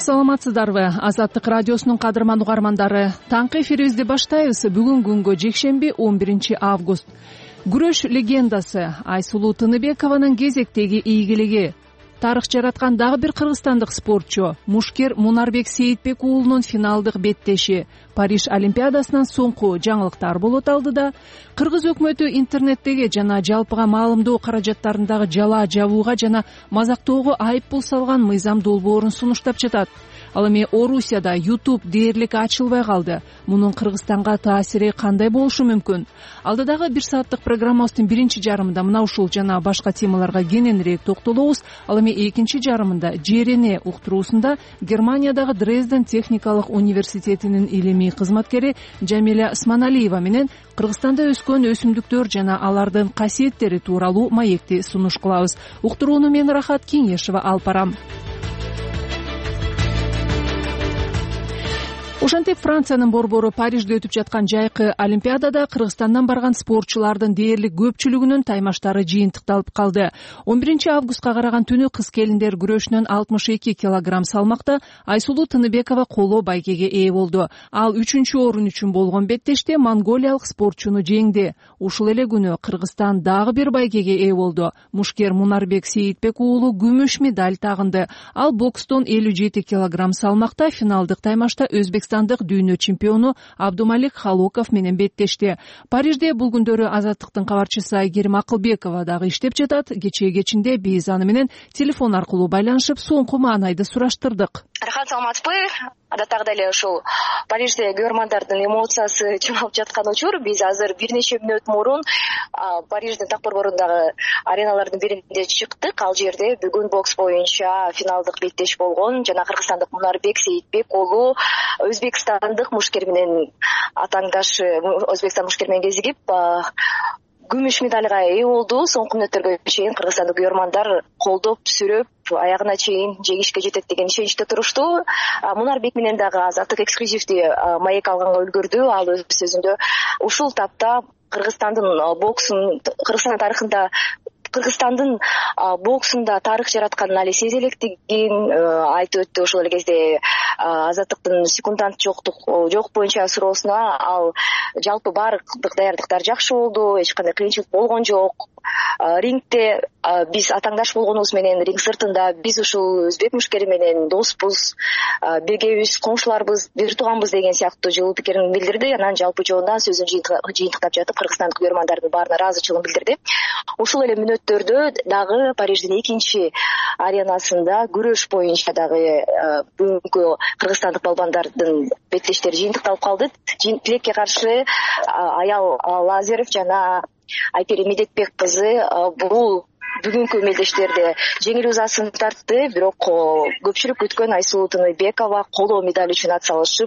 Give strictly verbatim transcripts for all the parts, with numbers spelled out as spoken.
саламатсыздарбы? Азаттык радиосунун кадырман угармандары, таңкы эфирибизди баштайбыз. Бүгүн күнгө жекшемби он биринчи август. Күрөш легендасы Айсулуу Тыныбекованын кезектеги ийгилиги. Тарых жараткан дагы бир кыргызстандык спортчу Мушкер Мунарбек Сейитбек уулунун финалдык беттеши. Париж Олимпиадасынан соңку жаңылыктар болот алдыда. Кыргыз өкмөтү интернеттеги жана жалпыга маалымдоо каражаттарындагы жала жабууга жана мазактоого айып пул салган мыйзам долбоорун сунуштап жатат. Ал эми Орусияда YouTube дээрлик ачылбай калды. Мунун Кыргызстанга таасири кандай болушу мүмкүн? Алдыдагы бир сааттык программабыздын биринчи жарымында мына ушул жана башка темаларга кененирээк токтолобуз. Ал эми экинчи жарымында Жерене уктуруусунда Германиядагы Дрезден техникалык университетинин илимий кызматкери Жамиля Осмоналиева менен Кыргызстанда өскөн өсүмдүктөр жана алардын касиеттери тууралуу маекти сунуш кылабыз. Уктурууну мен Рахат Кеңешева алып барам. Ошентип Франциянын борбору Парижде өтүп жаткан жайкы Олимпиадада Кыргызстандан барган спортчулардын дээрлик көпчүлүгүнүн таймаштары жыйынтыкталып калды. он биринчи августка караган түнү кыз келиндер күрөшүнөн алтымыш эки килограмм салмакта Айсулуу Тыныбекова коло байгеге ээ болду. Ал үчүнчү орун үчүн болгон беттеште монголиялык спортчуну жеңди. Ушул эле күнү Кыргызстан дагы бир байгеге ээ болду. Мушкер Мунарбек Сейитбек уулу күмүш медаль тагынды. Ал бокстон элүү жети килограмм салмакта финалдык таймашта Өзбекстан дүйнө чемпиону Абдумалик Халоков менен беттешти. Парижде бул күндөрү Азаттыктын кабарчысы Айгерим Акылбекова дагы иштеп жатат. Кечээ кечинде биз аны менен телефон аркылуу байланышып, соңку маанайды сураштырдык. Рахат, саламатсызбы? Адаттагыдай эле ушул Парижде көрөрмандардын эмоциясы чыңалып жаткан учур. Биз азыр бир нече мүнөт мурун Париждин так борборундагы ареналардын биринде чыктык. Ал жерде бүгүн бокс боюнча финалдык беттеш болгон жана кыргызстандык Мунарбек Сейитбек уулу Өзбекстандык Мушкер менен атаңдашы Өзбекстан Мушкер менен кезигип күмүш медальга ээ болду. Соңку мүнөттөргө чейин кыргызстандык көрөрмандар колдоп, сүрөп, аягына чейин жеңишке жетет деген ишеничте турушту. Мунарбек менен дагы Азаттык эксклюзивдүү маек алганга үлгүрдү. Ал өз сөзүндө ушул тапта Кыргызстандын боксун, Кыргызстан тарыхында Кыргызстандын боксунда тарых жаратканын али сезе электигин айтып өттү. Ошол эле кезде Азаттыктын секундант жоктук жок боюнча суроосуна ал жалпы баардык даярдыктар жакшы болду, эч кандай кыйынчылык болгон жок. Рингде биз атаңдаш болгонубуз менен ринг сыртында биз ушул Өзбек Мушкери менен доспуз, биргебиз, коңшуларбыз, бир тууганбыз деген сыяктуу жылуу пикирин билдирди. Анан жалпы жоондан сөзүн жыйынтыктап жатып Кыргызстандык көрөрмандардын баарына ыраазычылыгын билдирди. Ушул эле мүнөттөрдө дагы Париждин экинчи аренасында күрөш боюнча дагы бүгүнкү кыргызстандык балбандардын беттештери жыйынтыкталып калды. Тилекке каршы Аял Лазарев жана Айпери Медетбек кызы бул бүгүнкү мелдештерде жеңил ызасын тартты. Бирок көпчүлүк күткөн Айсулуу Тыныбекова коло медаль үчүн ат салышып,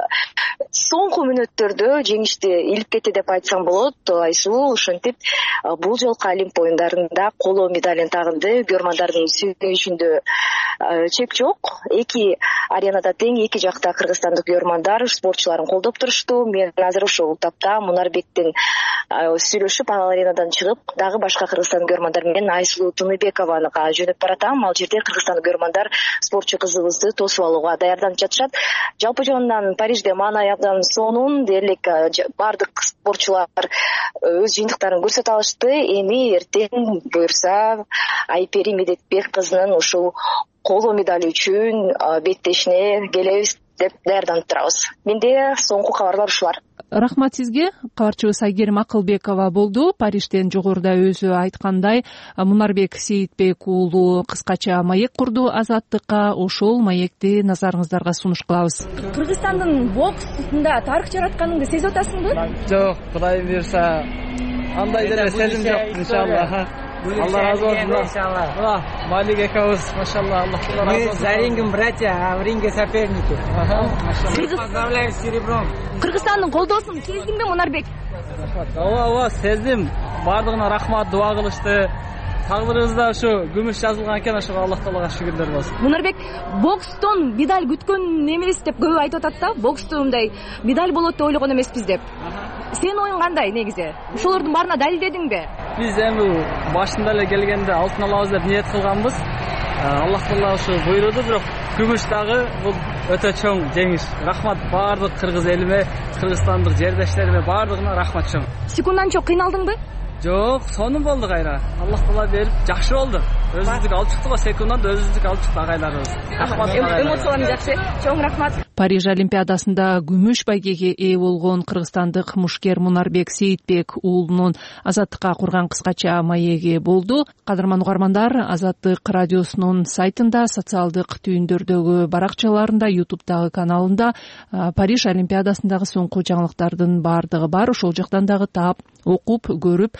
соңку мүнөттөрдө жеңишти илип кетти деп айтсам болот. Айсулуу ошентип бул жолку Олимп оюндарында коло медалин тагынды. Көрөрмандардын сүйүнүчүндө чек жок. Эки аренада тең, эки жакта кыргызстандык көрөрмандар спортчуларын колдоп турушту. Мен азыр ушул тапта Мунарбектин сүйлөшүп, ал аренадан чыгып, дагы башка кыргызстандык көрөрмандар менен Айсулуу Тыныбекованы жөнөп баратам. Ал жерде кыргызстандык көрөрмандар спортчу кызыбызды тосуп алууга даярданып жатышат. Жалпы жоондан Парижде маанайдан сонун дээрлик баардык спортчулар өз жыйынтыктарын көрсөтө алышты. Эми эртең буюрса Айпери Медетбек кызынын ушул коло медаль үчүн беттешине келебиз деп даярданып турабыз. Менде соңку кабарлар ушулар. Рахмат сизге. Кабарчыбыз Айгерим Акылбекова болду. Парижден жогоруда өзү айткандай, Мунарбек Сейитбек уулу кыскача маек курду Азаттыкка. Ошол маекти назарыңыздарга сунуш кылабыз. Кыргызстандын боксунда тарых жаратканыңды сезип атасыңбы? Жок, Кудай буйрса андай деле сезим жок, иншалла. Алла разы болсун. Иншалла. Малик экөөбүз, машалла, Аллах разы болсун. За рингом братья, а в ринге соперники. Поздравляем с серебром. Кыргызстандын колдоосун сездиңби, Мунарбек? Ооба, ооба, сездим. Бардыгына рахмат, дуа кылышты. Тагдырыбызда ушу күмүш жазылган экен, ошого Аллах Таалага шүгүрлөр болсун. Мунарбек, бокстон медаль күткөн эмес деп көп айтып атат да. Боксто мындай медаль болот деп ойлогон эмеспиз деп. Сенин оюң кандай негизи? Ошолордун баарына далилдедиңби? Биз эми башында эле келгенде алтын алабыз деп ниет кылганбыз. Аллах Таала ушу буйруду, бирок күмүш дагы бул өтө чоң жеңиш. Рахмат баардык кыргыз элиме, кыргызстандык жердештериме баардыгына рахмат чоң. Секундан чоң кыйналдыңбы? Жок, сонун болду кайра. Аллах Таала берип, жакшы болду. Өзүбүздүк алып чыктык, секундан өзүбүздүк алып чыкты агайларыбыз. Рахмат. Эмоцияларың жакшы. Чоң рахмат. Париж Олимпиадасында күмүш байгеге ээ болгон кыргызстандык мушкер Мунарбек Сейитбек уулунун Азаттыкка курган кыскача маеги болду. Кадырман угармандар, Азаттык радиосунун сайтында, социалдык түйүндөрдөгү баракчаларында, ютубтагы каналында Париж Олимпиадасындагы соңку жаңылыктардын баардыгы бар. Ошол жактан дагы таап, окуп, көрүп,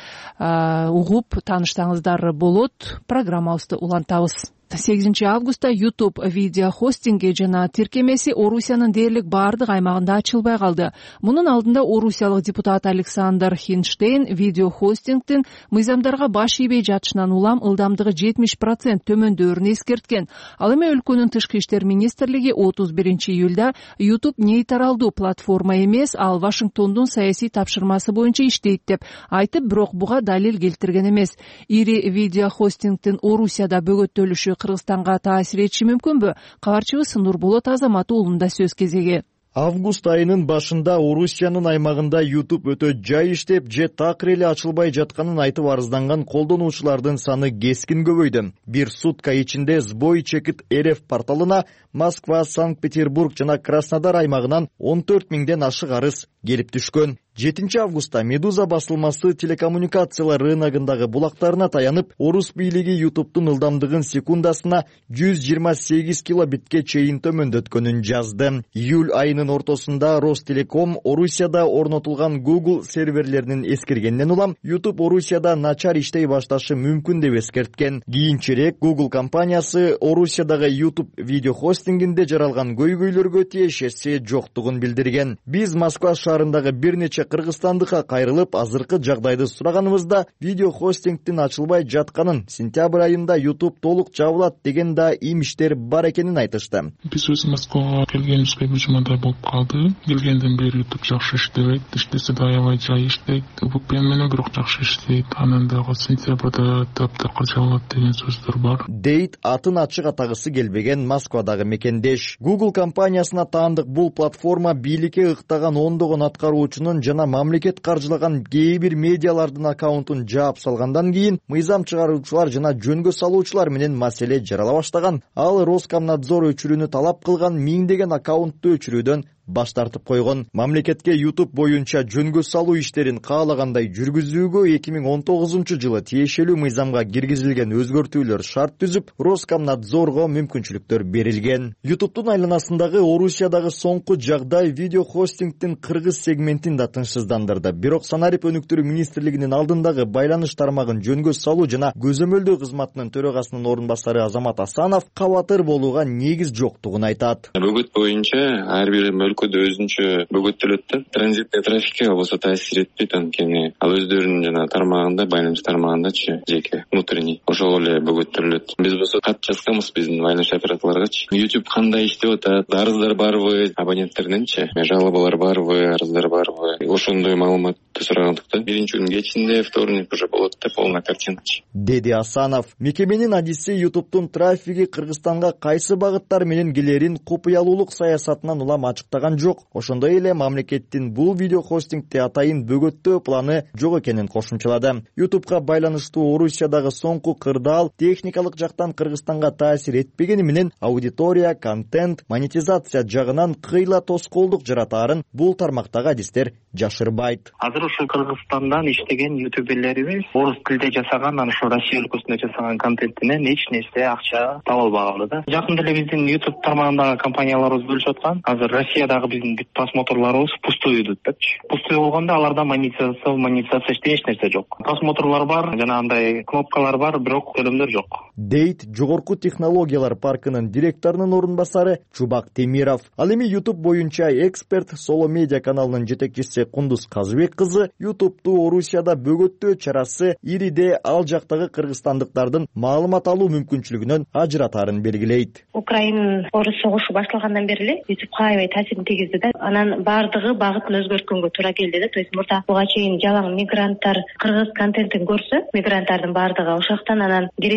угуп тааныштаңыздар болот. Программабызды улантабыз. сегизинчи августта YouTube видео хостинги жана тиркемеси Орусиянын дээрлик баардык аймагында ачылбай калды. Мунун алдында орусиялык депутат Александр Хинштейн видео хостингдин мыйзамдарга баш ийбей жатышынан улам ылдамдыгы жетимиш процент төмөндөөрүн эскерткен. Ал эми өлкөнүн тышкы иштер министрлиги отуз биринчи июлда YouTube нейтралдуу платформа эмес, ал Вашингтондун саясий тапшырмасы боюнча иштейт деп айтып, бирок буга далил келтирген эмес. Ири видео хостингдин Орусияда бөгөттөлүшү Кыргызстанга таасир этиши мүмкүнбү? Кабарчыбыз Нурболот Азамат уулунда сөз кезеги. Август айынын башында Орусиянын аймагында YouTube өтө жай иштеп, же такыр эле ачылбай жатканын айтып арызданган колдонуучулардын саны кескин көбөйдү. Бир сутка ичинде Сбой Чекит РФ порталына Москва, Санкт-Петербург жана Краснодар аймагынан он төрт миңден ашык арыз келип түшкөн. жетинчи августта Медуза басылмасы телекоммуникациялар рыногундагы булактарына таянып, орус бийлиги YouTube'дун ылдамдыгын секундасына жүз жыйырма сегиз килобитке чейин төмөндөткөнүн жазды. Июль айынын ортосунда Ростелеком Орусияда орнотулган Google серверлеринин эскиргенден улам YouTube Орусияда начар иштей башташы мүмкүн деп эскерткен. Кийинчерээк Google компаниясы Орусиядагы YouTube видео хостингинде жаралган көйгөйлөргө тиешеси жоктугун билдирген. Биз Москва шаарындагы бир нече Кыргызстандыкка кайрылып, азыркы жагдайды сураганыбызда видео хостингдин ачылбай жатканын, сентябрь айында YouTube толук жабылат деген да имиштер бар экенин айтышты. Биз өз Москвага келгенибизге бир жумадай болуп калды. Келгенден бери YouTube жакшы иштебейт, иштесе да аябай жай иштейт. ви пи эн менен бирок жакшы иштейт. Анан дагы сентябрда таптакыр жабылат деген сөздөр бар. Дейт атын ачык атагысы келбеген Москвадагы мекендеш. Google компаниясына таандык бул платформа бийликке ыктаган ондогон аткаруучунун жана мамлекет каржылаган кээ бир медиалардын аккаунтун жаап салгандан кийин мыйзам чыгаруучулар жана жөнгө салуучулар менен маселе жарала баштаган. Ал Роскомнадзор өчүрүүнү талап кылган миңдеген аккаунтту өчүрүүдөн баш тартып койгон. Мамлекетке YouTube боюнча жөнгө салуу иштерин каалагандай жүргүзүүгө эки миң он тогузунчу жылы тиешелүү мыйзамга киргизилген өзгөртүүлөр шарт түзүп, Роскомнадзорго мүмкүнчүлүктөр берилген. YouTube'дун айланасындагы Орусиядагы соңку жагдай видео хостингдин кыргыз сегментин да тынчсыздандырды. Бирок Санарип өнүктүрүү министрлигинин алдындагы байланыш тармагын жөнгө салуу жана көзөмөлдөө кызматынын төрагасынын орун басары Азамат Асанов кабатыр болууга негиз жоктугун айтат. Бөгөт боюнча ар бир өлкөдө өзүнчө бөгөттөлөт да. Транзиттик трафикке болсо таасир этпейт анткени ал өздөрүнүн жана тармагында, байланыш тармагындачы жеке внутренний ошол эле бөгөттөлөт. Биз болсо кат жазганбыз биздин байланыш операторлоргачы. YouTube кандай иштеп атат, арыздар барбы, абоненттерденчи, жалобалар барбы, арыздар барбы, ошондой маалыматты сурагандыктан биринчи күн кечинде вторник уже болот да полная картиначы. Деди Асанов, мекеменин адиси YouTube'дун трафиги Кыргызстанга кайсы багыттар менен келерин купуялуулук саясатынан улам ачыктаган жок. Ошондой эле мамлекеттин бул видео хостингде атайын бөгөттөө планы жок экенин кошумчалады. YouTube'га байланыштуу Орусиядагы соңку кырдаал техникалык жактан Кыргызстанга таасир этпегени менен аудитория, контент, монетизация жагынан кыйла тоскоолдук жаратаарын бул тармактагы адистер жашырбайт. Азыр ушул Кыргызстандан иштеген ютуберлерибиз орус тилде жасаган, анан ушул Россия өлкөсүндө жасаган контентинен эч нерсе акча таба албагалы да. Жакында эле биздин YouTube тармагындагы компанияларыбыз бөлүшүп аткан. Азыр Россиядагы биздин бүт просмотрларыбыз пустой өтөт депчи. Пустой болгондо аларда монетизация, монетизация эч нерсе жок. Просмотрлар бар, жана андай кнопкалар бар, бирок төлөмдөр жок. Дейт жогорку технологиялар паркынын директорунун орун басары Чубак Темиров. Ал эми YouTube боюнча эксперт Соло медиа каналынын жетекчиси Кундуз Казыбек кызы YouTube'ду Орусияда бөгөттөө чарасы ириде ал жактагы кыргызстандыктардын маалымат алуу мүмкүнчүлүгүнөн ажыратаарын белгилейт. Украина орус согушу башталгандан бери эле YouTube'га аябай таасирин тийгизди да. Анан бардыгы багытын өзгөрткөнгө туура келди да. То есть мурда буга чейин жалаң мигранттар кыргыз контентин көрсө, мигранттардын бардыгы ошол жактан анан киреше алчу да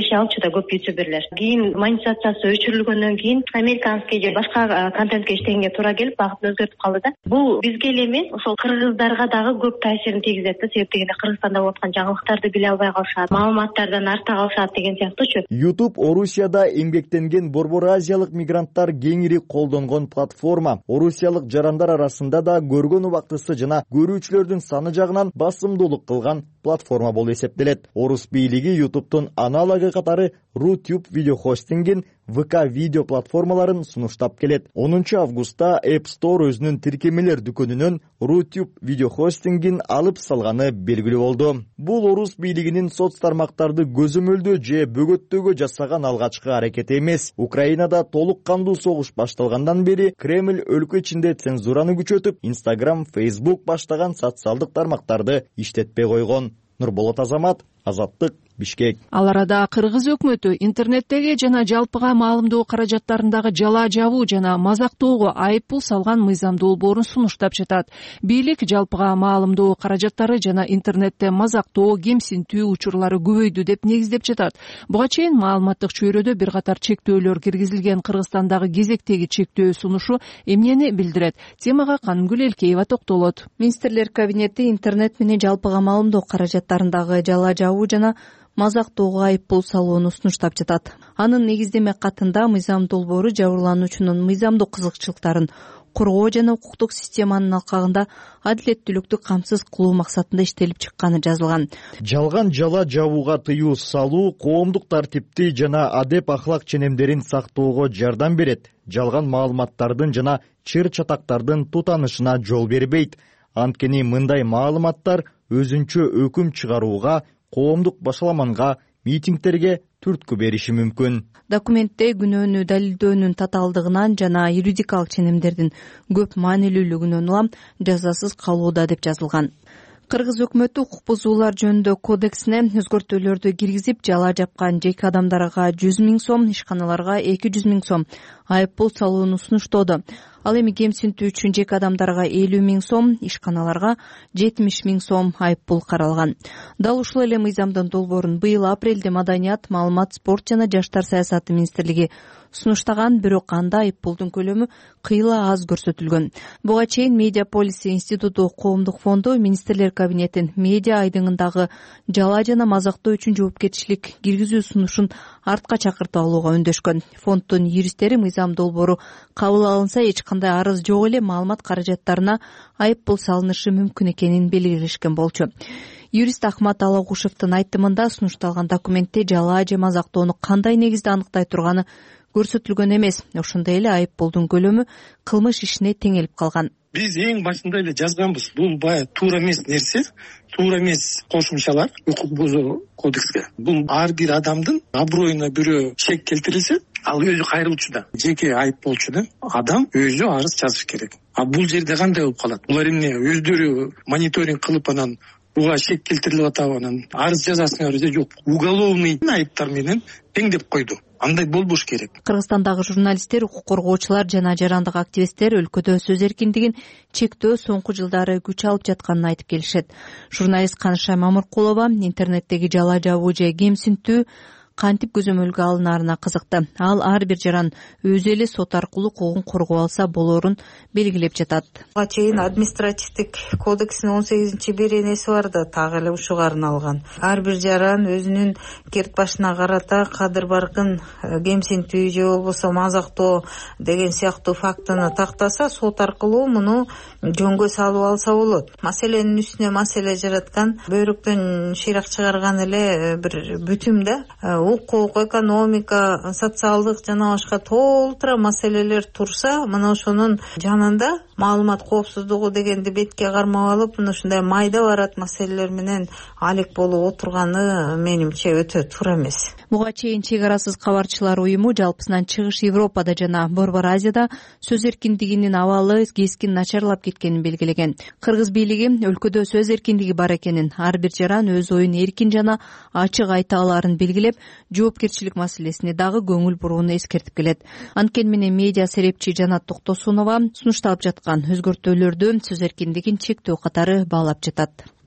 да көп ютуберлер. Кийин монетизациясы өчүрүлгөндөн кийин американский же башка контентке иштегенге туура келип багытын өзгөртүп калды да. Бул бизге эле эмес, ошол кыргыздарга дагы көп таасирин тийгизет да. Себеп дегенде Кыргызстанда болуп аткан жаңылыктарды биле албай калышат, маалыматтардан арта калышат деген сыяктуучу. YouTube Орусияда эмгектенген Борбор Азиялык мигранттар кеңири колдонгон платформа. Орусиялык жарандар арасында да көргөн убактысы жана көрүүчүлөрдүн саны жагынан басымдуулук кылган платформа болуп эсептелет. Орус бийлиги YouTube'тун аналогы катары RuTube видео хостингин, ви ка видео платформаларын сунуштап келет. онунчу августта App Store өзүнүн тиркемелер дүкөнүнөн RuTube видео хостингин алып салганы белгилүү болду. Бул орус бийлигинин соц тармактарды көзөмөлдөө же бөгөттөөгө жасаган алгачкы аракети эмес. Украинада толук кандуу согуш башталгандан бери Кремль өлкө ичинде цензураны күчөтүп, Instagram, Facebook баштаган социалдык тармактарды иштетпей койгон. Нурболот Азамат, Азаттык, Бишкек. Ал арада кыргыз өкмөтү интернеттеги жана жалпыга маалымдоо каражаттарындагы жала жабуу жана мазактоого айыппул салган мыйзам долбоорун сунуштап жатат. Бийлик жалпыга маалымдоо каражаттары жана интернетте мазактоо, кемсинтүү учурлары көбөйдү деп негиздеп жатат. Буга чейин маалыматтык чөйрөдө бир катар чектөөлөр киргизилген. Кыргызстандагы кезектеги чектөө сунушу эмнени билдирет? Темага Канымгүл Элкеева токтолот. Министрлер кабинети интернет менен жалпыга маалымдоо каражаттарындагы жала жабуу жана мазактоого айыппул салууну сунуштап жатат. Анын негиздеме катында мыйзам долбоору жабырлануучунун мыйзамдык кызыкчылыктарын коргоо жана укуктук системанын алкагында адилеттүүлүктү камсыз кылуу максатында иштелип чыкканы жазылган. Жалган жала жабууга тыюу салуу коомдук тартипти жана адеп ахлак ченемдерин сактоого жардам берет. Жалган маалыматтардын жана чыр чатактардын тутанышына жол бербейт. Анткени мындай маалыматтар өзүнчө өкүм чыгарууга, коомдук башаламанга, митингтерге түрткү бериши мүмкүн. Документте күнөөнү далилдөөнүн татаалдыгынан жана юридикалык ченемдердин көп маанилүүлүгүнөн улам жазасыз калууда деп жазылган. Кыргыз өкмөтү укук бузуулар жөнүндө кодексине өзгөртүүлөрдү киргизип, жала жапкан жеке адамдарга жүз миң сом, ишканаларга эки жүз миң сом айыппул салууну сунуштоодо. Ал эми кемсинтүү үчүн жеке адамдарга элүү миң сом, ишканаларга жетимиш миң сом айыппул каралган. Дал ушул эле мыйзамдын долбоорун быйыл апрелде Маданият, маалымат, спорт жана жаштар саясаты министрлиги сунуштаган, бирок анда айыппулдун көлөмү кыйла аз көрсөтүлгөн. Буга чейин Медиа Полиси институту коомдук фонду министрлер кабинетин медиа айдыңындагы жала жана мазактоо үчүн жоопкерчилик киргизүү сунушун артка чакыртып алууга үндөшкөн. Фонддун юристтери мыйзам долбоору кабыл алынса эч кандай арыз жок эле маалымат каражаттарына айыппул салынышы мүмкүн экенин белгилешкен болчу. Юрист Ахмат Алагушевдин айтымында сунушталган документте жала же мазактоону кандай негизде аныктай турганы көрсөтүлгөн эмес. Ошондой эле айыппулдун көлөмү кылмыш ишине теңелип калган. Биз эң башында эле жазганбыз. Бул бая туура эмес нерсе, туура эмес кошумчалар укук бузуу кодекске. Бул ар бир адамдын аброюна бирөө шек келтирилсе, ал өзү кайрылуучу да, жеке айыпполчу да, адам өзү арыз жазыш керек. А бул жерде кандай болуп калат? Булар эмне өздөрү мониторинг кылып анан буга шек келтирилип атабы, анан арыз жазасыңар же жок. Уголовный айыптар менен теңдеп койду. Андай болбош керек. Кыргызстандагы журналисттер, укук коргоочулар жана жарандык активисттер өлкөдө сөз эркиндигин чектөө соңку жылдары күч алып жатканын айтып келишет. Журналист Каныша Мамыркулова интернеттеги жала жабуу же кемсинтүү кантип көзөмөлгө алынарына кызыкты. Ал ар бир жаран өзү эле сот аркылуу укугун коргоо алса болоорун белгилеп жатат. Буга чейин административдик кодекстин он сегизинчи беренеси бар да, так эле ушуга арналган. Ар бир жаран өзүнүн керт башына карата кадыр баркын кемсинтүү же болбосо мазактоо деген сыяктуу фактыны тактаса, сот аркылуу муну жөнгө салып алса болот. Маселенин үстүнө маселе жараткан, бөйрөктөн шыйрак чыгарган эле бир бүтүм да. Укук, экономика, социалдык жана башка толтура маселелер турса, мына ошонун жанында маалымат коопсуздугу дегенди бетке кармап алып, мына ушундай майда барат маселелер менен алек болуп отурганы менимче өтө туура эмес. Буга чейин Чек арасыз кабарчылар уюму жалпысынан чыгыш Европада жана Борбор Азияда сөз эркиндигинин абалы кескин начарлап кеткенин белгилеген. Кыргыз бийлиги өлкөдө сөз эркиндиги бар экенин, ар бир жаран өз оюн эркин жана ачык айта алаарын белгилеп, жоопкерчилик маселесине дагы көңүл бурууну эскертип келет. Анткени менен медиа серепчи Жанат Токтосунова сунушталып жаткан өзгөртүүлөрдү сөз эркиндигин чектөө катары баалап жатат.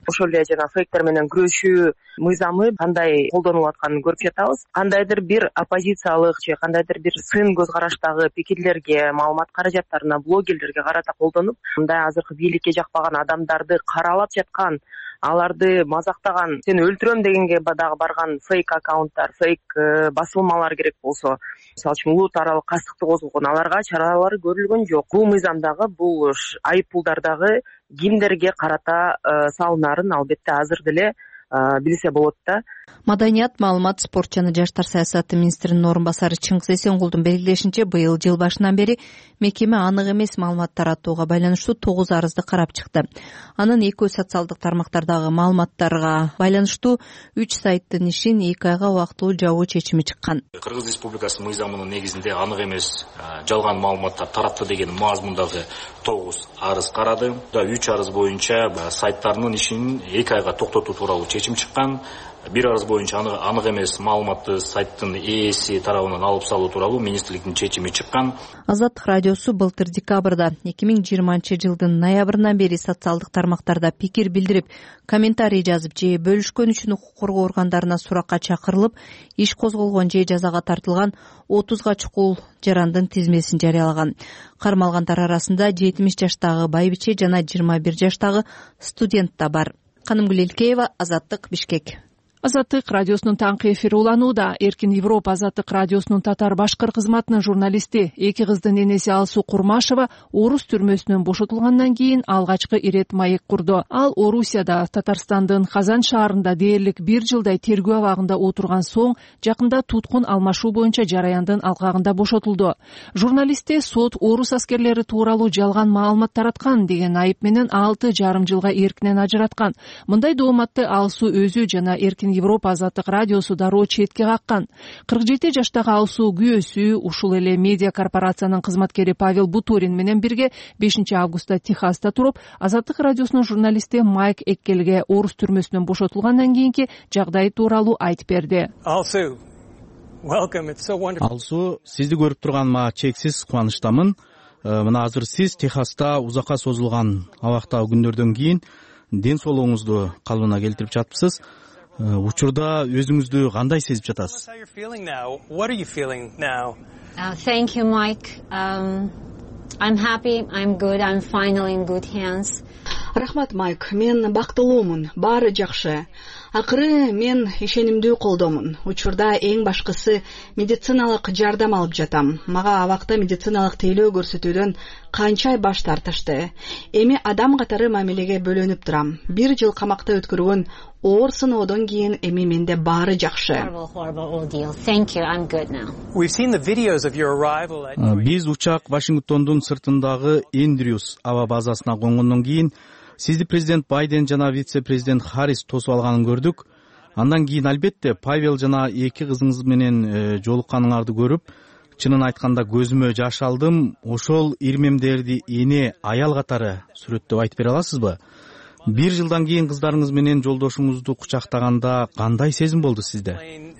ошол эле жана фейктер менен күрөшүү мыйзамы кандай колдонулуп атканын көрүп жатабыз. Кандайдыр бир оппозициялык же кандайдыр бир сын көз караштагы пикирлерге, маалымат каражаттарына, блогерлерге карата колдонуп, мындай азыркы бийликке жакпаган адамдарды каралап жаткан, аларды мазактаган, сени өлтүрөм дегенге дагы барган фейк аккаунттар, фейк басылмалар керек болсо, мисалы үчүн улут аралык кастыкты козгогон, аларга чаралар көрүлгөн жок. Бул мыйзамдагы, бул айып пулдардагы кимдерге карата салынарын албетте азыр деле билсе болот да. Маданият, маалымат, спорт жана жаштар саясаты министринин орун басары Чыңгыз Эсенгулдун белгилешинче, быйыл жыл башынан бери мекеме анык эмес маалымат таратууга байланыштуу тогуз арызды карап чыкты. Анын экөө социалдык тармактардагы маалыматтарга байланыштуу үч сайттын ишин эки айга убактылуу жабуу чечими чыккан. Кыргыз Республикасы мыйзамынын негизинде анык эмес жалган маалыматтар таратты деген мазмундагы тогуз арыз карады. үч арыз боюнча сайттарынын ишин эки айга токтотуу тууралуу чечим чыккан. Бир арыз боюнча анык эмес маалыматты сайттын ээси тарабынан алып салуу тууралуу министрликтин чечими чыккан. Азаттык радиосу былтыр декабрда эки миң жыйырманчы жылдын ноябрынан бери социалдык тармактарда пикир билдирип, комментарий жазып же бөлүшкөн үчүн укук коргоо органдарына суракка чакырылып, иш козголгон же жазага тартылган отузга чукул жарандын тизмесин жарыялаган. Кармалгандар арасында жетимиш жаштагы байбиче жана жыйырма бир жаштагы студент да бар. Канымгүл Элкеева, Азаттык, Бишкек. Азаттык радиосунун таңкы эфири уланууда. Эркин Европа Азаттык радиосунун татар-башкыр кызматынын журналисти, эки кыздын энеси Алсуу Курмашева Орус түрмөсүнөн бошотулгандан кийин алгачкы ирет маек курду. Ал Орусияда, Татарстандын Казан шаарында дээрлик бир жылдай тергөө абагында отурган соң, жакында туткун алмашуу боюнча жараяндын алкагында бошотулду. Журналистте сот орус аскерлери тууралуу жалган маалымат тараткан деген айып менен алты жарым жылга эркинен ажыраткан. Мындай дооматты Алсуу өзү жана Эркин Европа Азаттык радиосу дароо четке каккан. кырк жети жаштагы Алсуу күйөөсү, ушул эле медиа корпорациянын кызматкери Павел Бутурин менен бирге бешинчи августта Техаста туруп, Азаттык радиосунун журналисти Майк Эккелге Орус түрмөсүнөн бошотулгандан кийинки жагдай тууралуу айтып берди. Алсуу, сизди көрүп турганыма чексиз кубанычтамын. Мына азыр сиз Техаста узакка созулган абактагы күндөрдөн кийин ден соолугуңузду калыбына келтирип жатыпсыз. Учурда өзүңүздү кандай сезип жатасыз? Thank you, Mike. Um, I'm happy. I'm good. I'm finally in good hands. Рахмат, Майк. Мен бактылуумун. Баары жакшы. Акыры мен ишенимдүү колдомун. Учурда эң башкысы медициналык жардам алып жатам. Мага абакта медициналык тейлөө көрсөтүүдөн канча ай баш тартышты. Эми адам катары мамилеге бөлөнүп турам. Бир жыл камакта өткөргөн оор сыноодон кийин эми менде баары жакшы. Биз учак Вашингтондун сыртындагы Эндрюс аба базасына конгондон кийин сизди президент Байден жана вице-президент Харрис тосуп алганын көрдүк. Андан кийин албетте Павел жана эки кызыңыз менен жолукканыңарды көрүп, чынын айтканда көзүмө жаш алдым. Ошол ирмемдерди эне, аял катары сүрөттөп айтып бере аласызбы? Бир жылдан кийин кыздарыңыз менен жолдошуңузду кучактаганда кандай сезим болду сизде?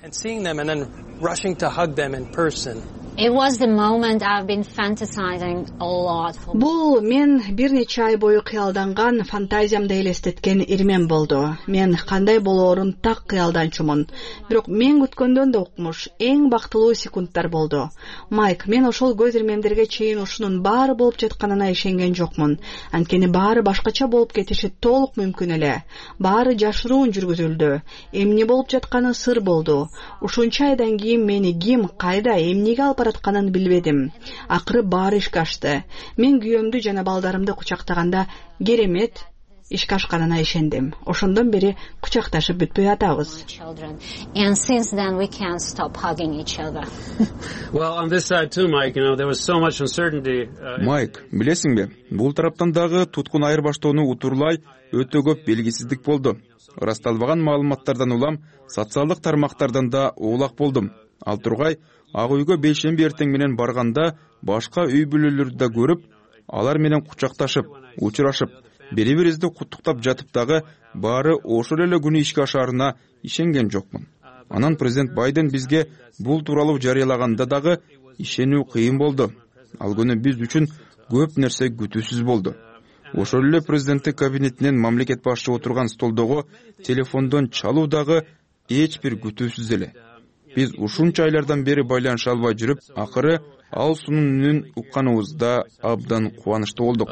It was the moment I've been fantasizing a lot. Бул мен бир нече ай бою кыялданган, фантазиямда элестеткен ирмем болду. Мен кандай болоорун так кыялданчумун. Бирок мен күткөндөн да укмуш, эң бактылуу секундтар болду. Майк, мен ошол көз ирмемдерге чейин ушунун баары болуп жатканына ишенген жокмун. Анткени баары башкача болуп кетиши толук мүмкүн эле. Баары жашыруун жүргүзүлдү. Эмне болуп жатканы сыр болду. Ушунча айдан кийин мени ким, кайда, эмнеге алып баратканын билбедим. Акыры баары ишке ашты. Мен күйөөмдү жана балдарымды кучактаганда керемет ишке ашканына ишендим. Ошондон бери кучакташып бүтпөй атабыз. And since then we can't stop hugging each other. Well, on this side too, Mike, you know, there was so much uncertainty. Майк, билесиңби, бул тараптан дагы туткун айырбаштоону утурлай өтө көп белгисиздик болду. Ырасталбаган маалыматтардан улам, социалдык тармактардан да оолак болдум. Ал тургай Ак үйгө бейшемби эртең менен барганда башка үй бүлөлөрдү да көрүп, алар менен кучакташып, учурашып, бири-бирибизди куттуктап жатып дагы баары ошол эле күнү ишке ашаарына ишенген жокмун. Анан президент Байден бизге бул тууралуу жарыялаганда дагы ишенүү кыйын болду. Ал күнү биз үчүн көп нерсе күтүүсүз болду. ошол эле президенттик кабинетинен мамлекет башчы отурган столдогу телефондон чалуу дагы эч бир күтүүсүз эле. Биз ушунча айлардан бери байланыша албай жүрүп, акыры ал суунун үнүн укканыбызда абдан кубанычтуу болдук.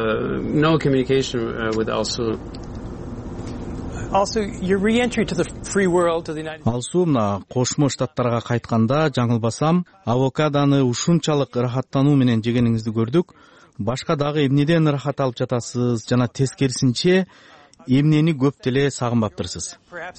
Алсуу мына Кошмо Штаттарга кайтканда жаңылбасам, авокадону ушунчалык ырахаттануу менен жегениңизди көрдүк. Башка дагы эмнеден ырахат алып жатасыз жана тескерисинче эмнени көп деле сагынбаптырсыз?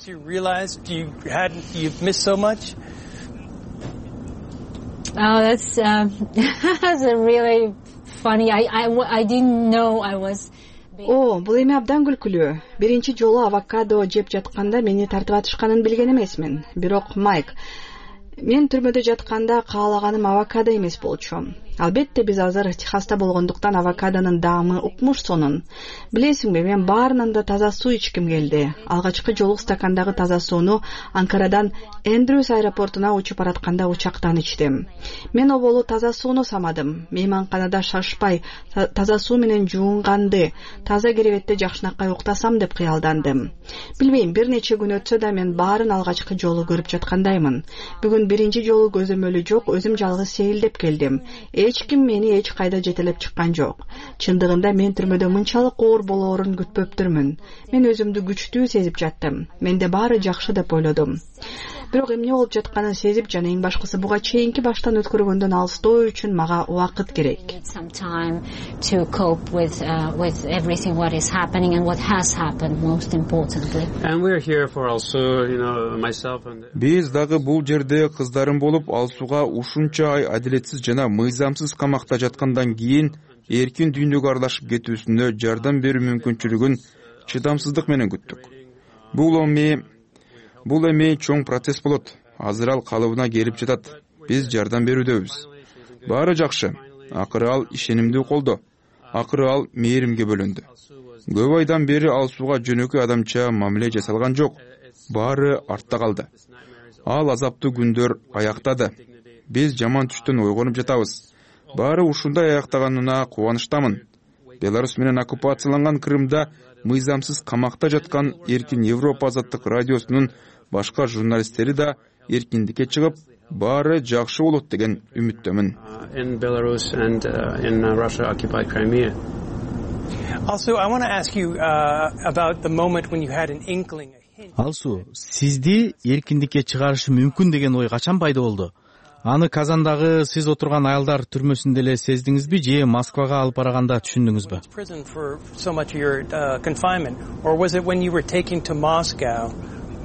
Oh, that's uh, that's really funny. I I I didn't know I was. О, бул эми абдан күлкүлүү. Биринчи жолу авокадо жеп жатканда мени тартып атышканын билген эмесмин. Бирок Майк, мен түрмөдө жатканда каалаганым авокадо эмес болчу. Албетте биз азыр Техаста болгондуктан авокадонун даамы укмуш сонун. Билесиңби, мен баарынан да таза суу ичким келди. Алгачкы жолу стакандагы таза сууну Анкарадан Эндрюс аэропортуна учуп баратканда учактан ичтим. Мен оболу таза сууну самадым. Мейманканада шашпай, таза суу менен жуунганды, таза керебетте жакшынакай уктасам деп кыялдандым. Билбейм, бир нече күн өтсө да мен баарын алгачкы жолу көрүп жаткандаймын. Бүгүн биринчи жолу көзөмөлү жок, өзүм жалгыз сейилдеп келдим. Эч ким мени эч кайда жетелеп чыккан жок. Чындыгында мен түрмөдө мынчалык оор болоорун күтпөптүрмүн. Мен өзүмдү күчтүү сезип жаттым. Менде баары жакшы деп ойлодум. Бирок эмне болуп жатканын сезип жана эң башкысы буга чейинки баштан өткөргөндөн алыстоо үчүн мага убакыт керек. Биз дагы бул жерде кыздарым болуп, Алсууга ушунча ай адилетсиз жана мыйзамсыз камакта жаткандан кийин эркин дүйнөгө аралашып кетүүсүнө жардам берүү мүмкүнчүлүгүн чыдамсыздык менен күттүк. Бул эми Бул эми чоң процесс болот. Азыр ал калыбына келип жатат. Биз жардам берүүдөбүз. Баары жакшы. Акыры ал ишенимдүү колдо. Акыры ал мээримге бөлөндү. Көп айдан бери Алсууга жөнөкөй адамча мамиле жасалган жок. Баары артта калды. Ал азаптуу күндөр аяктады. Биз жаман түштөн ойгонуп жатабыз. Баары ушундай аяктаганына кубанычтамын. Беларусь менен оккупацияланган Крымда мыйзамсыз камакта жаткан Эркин Европа азаттык радиосунун башка журналисттери да эркиндикке чыгып, баары жакшы болот деген үмүттөмүн. In Belarus and uh, in uh, Russia-occupied Crimea. Also, I want to ask you uh, about the moment when you had an inkling. Алсуу, сизди эркиндикке чыгарышы мүмкүн деген ой качан пайда болду? Аны Казандагы сиз отурган аялдар түрмөсүндө эле сездиңизби же Москвага алып барганда түшүндүңүзбү? Prison for so much of your uh, confinement, or was it when you were taken to Moscow?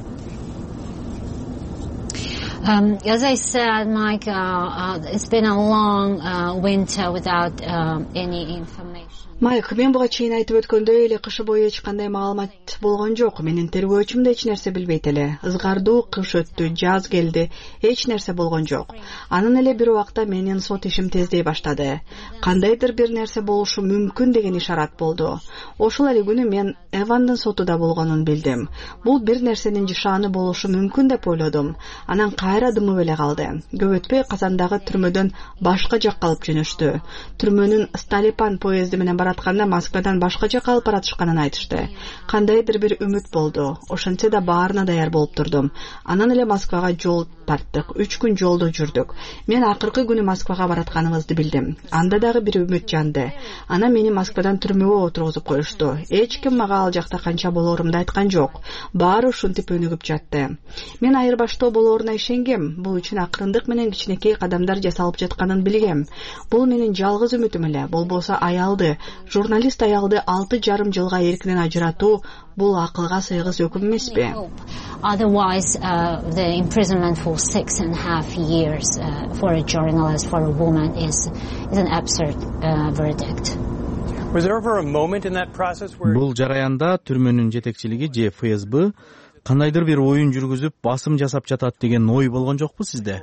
Um, as I said, Mike, uh, uh, it's been a long uh, winter without uh, any information. Майк, мен буга чейин айтып өткөндөй эле кышы бою эч кандай маалымат болгон жок. Менин тергөөчүм да эч нерсе билбейт эле. Ызгардуу кыш өттү, жаз келди, эч нерсе болгон жок. Анын эле бир убакта менин сот ишим тездей баштады. Кандайдыр бир нерсе болушу мүмкүн деген ишарат болду. Ошол эле күнү мен Эвандын сотуда болгонун билдим. Бул бир нерсенин жышааны болушу мүмкүн деп ойлодум. Анан кайра дымып эле калды. Көп өтпөй Казандагы түрмөдөн башка жакка алып жөнөштү. Түрмөнүн Сталипан поезди менен баратканда Москвадан башка жакка алып баратышканын айтышты. Кандайдыр бир үмүт болду. Ошентсе да баарына даяр болуп турдум. Анан эле Москвага жол тарттык. үч күн жолдо жүрдүк. Мен акыркы күнү Москвага баратканыбызды билдим. Анда дагы бир үмүт жанды. Анан мени Москвадан түрмөгө отургузуп коюшту. Эч ким мага ал жакта канча болоорумду айткан жок. Баары ушинтип өнүгүп жатты. Мен айырбаштоо болооруна ишенгем. Бул үчүн акырындык менен кичинекей кадамдар жасалып жатканын билгем. Бул менин жалгыз үмүтүм эле. Болбосо аялды, журналист аялды алты жарым жылга эркинен ажыратуу бул акылга сыйгыс өкүм эмеспи? Otherwise, uh, the imprisonment for six and a half years uh, for a journalist, for a woman, is is an absurd uh, verdict. Was there ever a moment in that process where Бул жараянда түрмөнүн жетекчилиги же эф эс бэ кандайдыр бир оюн жүргүзүп басым жасап жатат деген ой болгон жокпу сизде?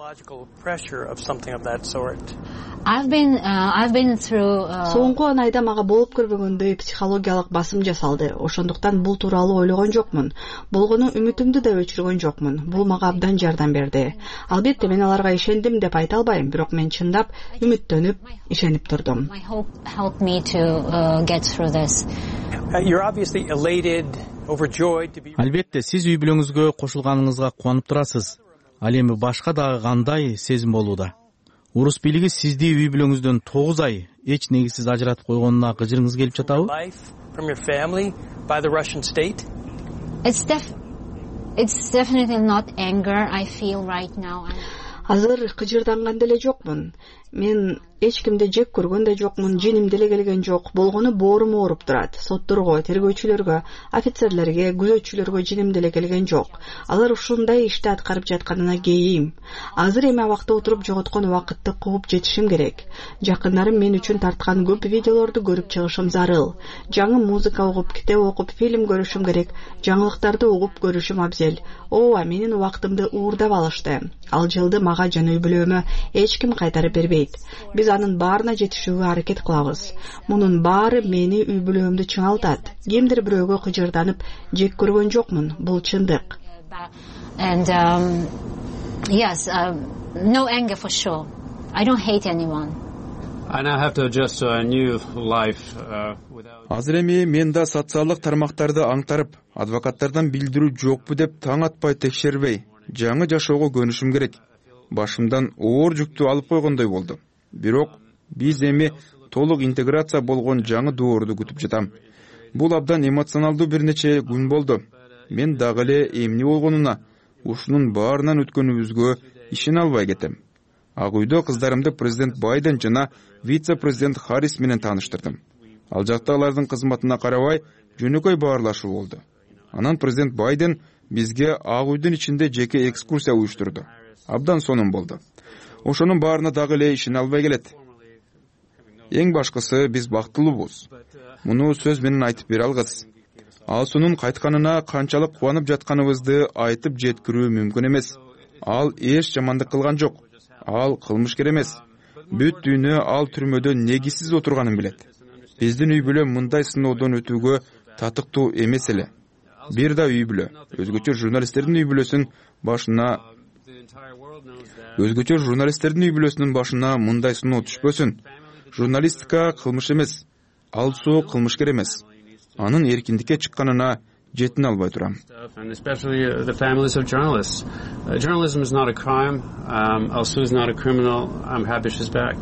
I've been uh, I've been through соңку он айда мага болуп көрбөгөндөй психологиялык басым жасалды. Ошондуктан бул тууралуу ойлогон жокмун. Болгону үмүтүмдү да өчүргөн жокмун. Бул мага абдан жардам берди. Албетте мен аларга ишендим деп айта албайм, бирок мен чындап үмүттөнүп, ишенип турдум. My hope helped me to uh, get through this. You're obviously elated, overjoyed to be. Албетте, сиз үй бүлөңүзгө кошулганыңызга кубанып турасыз. Ал эми башка дагы кандай сезим болууда? Урус бийлиги сизди үй бүлөңүздөн тогуз ай эч негизсиз ажыратып койгонуна кыжырыңыз келип жатабы? From your family by the Russian state? It's def it's definitely not anger I feel right now. Азыр кыжырданган деле жокмун. Мен эч кимди жек көргөн да жокмун, женим деле келген жок. Болгону боорум ооруп турат. Сотторго, тергөөчүлөргө, офицерлерге, күзөтчүлөргө женим деле келген жок. Алар ушундай ишти аткарып жатканына кейим. Азыр эми абакта отуруп жоготкон убакытты кууп жетишим керек. Жакындарым мен үчүн тарткан көп видеолорду көрүп чыгышым зарыл. Жаңы музыка угуп, китеп окуп, фильм көрүшүм керек. Жаңылыктарды угуп көрүшүм абзел. Ооба, менин убактымды уурдап алышты. Ал жылды мага жана үй бүлөмө эч ким кайтарып бербейт. Биз анын баарына жетишүүгө аракет кылабыз. Мунун баары мени үй бүлөмдү чыңалтат. Кимдир бирөөгө кыжырданып жек көргөн жокмун. Бул чындык. And um, yes, uh, no anger for sure. I don't hate anyone. I now have to adjust to a new life without. Азыр эми мен да социалдык тармактарды аңтарып, адвокаттардан билдирүү жокпу деп таң атпай текшербей, жаңы жашоого көнүшүм керек. Башымдан оор жүктү алып койгондой болду. Бирок биз эми толук интеграция болгон жаңы доорду күтүп жатам. Бул абдан эмоционалдуу бир нече күн болду. Мен дагы эле эмне болгонуна, ушунун баарынан өткөнүбүзгө ишене албай кетем. Ак үйдө кыздарымды президент Байден жана вице-президент Харрис менен тааныштырдым. Ал жакта алардын кызматына карабай жөнөкөй баарлашуу болду. Анан президент Байден бизге ак үйдүн ичинде жеке экскурсия уюштурду. Абдан сонун болду. Ошонун баарына дагы эле ишене албай келет. Эң башкысы биз бактылуубуз. Муну сөз менен айтып бере алгыс. Алсунун кайтканына канчалык кубанып жатканыбызды айтып жеткирүү мүмкүн эмес. Ал эч жамандык кылган жок. Ал кылмышкер эмес. Бүт дүйнө ал түрмөдө негизсиз отурганын билет. Биздин үй бүлө мындай сыноодон өтүүгө татыктуу эмес эле. Бир да үй бүлө, өзгөчө журналисттердин үй бүлөсүн башына Өзгөчө журналисттердин үй бүлөсүнүн башына мындай сыноо түшпөсүн. Журналистика кылмыш эмес. Алсуу кылмышкер эмес. Анын эркиндикке чыкканына жетине албай турам. And especially the families of journalists. Uh, journalism is not a crime. Um, Alsu is not a criminal. I'm happy she's back.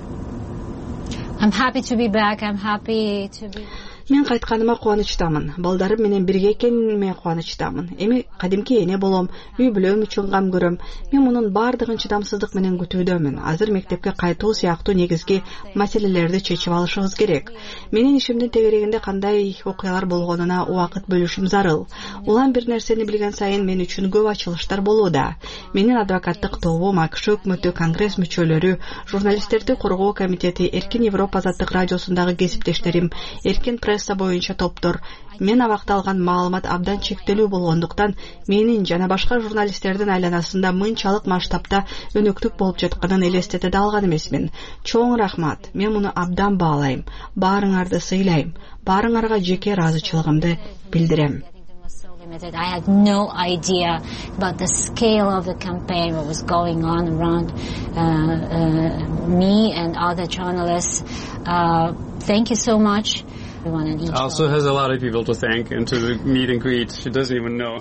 I'm happy to be back. I'm happy to be. Мен кайтканыма кубанычтамын. Балдарым менен бирге экениме кубанычтамын. Эми кадимки эне болом, үй бүлөм үчүн кам көрөм. Мен мунун бардыгын чыдамсыздык менен күтүүдөмүн. Азыр мектепке кайтуу сыяктуу негизги маселелерди чечип алышыбыз керек. Менин ишимдин тегерегинде кандай окуялар болгонуна убакыт бөлүшүм зарыл. Улам бир нерсени билген сайын мен үчүн көп ачылыштар болууда. Менин адвокаттык тобум, АКШ өкмөтү, Конгресс мүчөлөрү, журналисттерди коргоо комитети, Эркин Европа азаттык радиосундагы кесиптештерим, Эркин пресса боюнча топтор. Мен абакта алган маалымат абдан чектелүү болгондуктан менин жана башка журналисттердин айланасында мынчалык масштабта өнөктүк болуп жатканын элестете да алган эмесмин. Чоң рахмат. Мен муну абдан баалайм. Баарыңарды сыйлайм. Баарыңарга жеке ыраазычылыгымды билдирем. I had no idea about the scale of the campaign, what was going on around uh, uh, me and other journalists. Uh, thank you so much. Also has a lot of people to thank and to the meet and greet. She doesn't even know.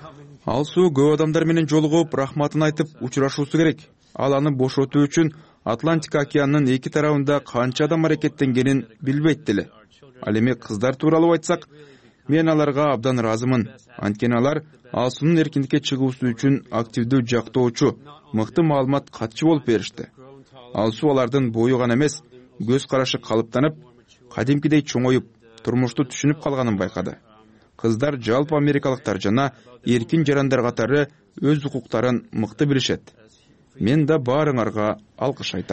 Алсу көп адамдар менен жолугуп, рахматын айтып, учурашуусу керек. Ал аны бошотуу үчүн Атлантика океанынын эки тарабында канча адам аракеттенгенин билбейт деле. Ал эми кыздар тууралуу айтсак, мен аларга абдан ыраазымын. Анткени алар Алсунун эркиндикке чыгуусу үчүн активдүү жактоочу, мыкты маалымат катчы болуп беришти. Алсу алардын бою гана эмес, көз карашы калыптанып, кадимкидей чоңоюп, турмушту түшүнүп калганын байкады. Кыздар жалпы америкалыктар жана эркин жарандар катары өз укуктарын мыкты билишет. Мен да баарыңарга алкыш айтам.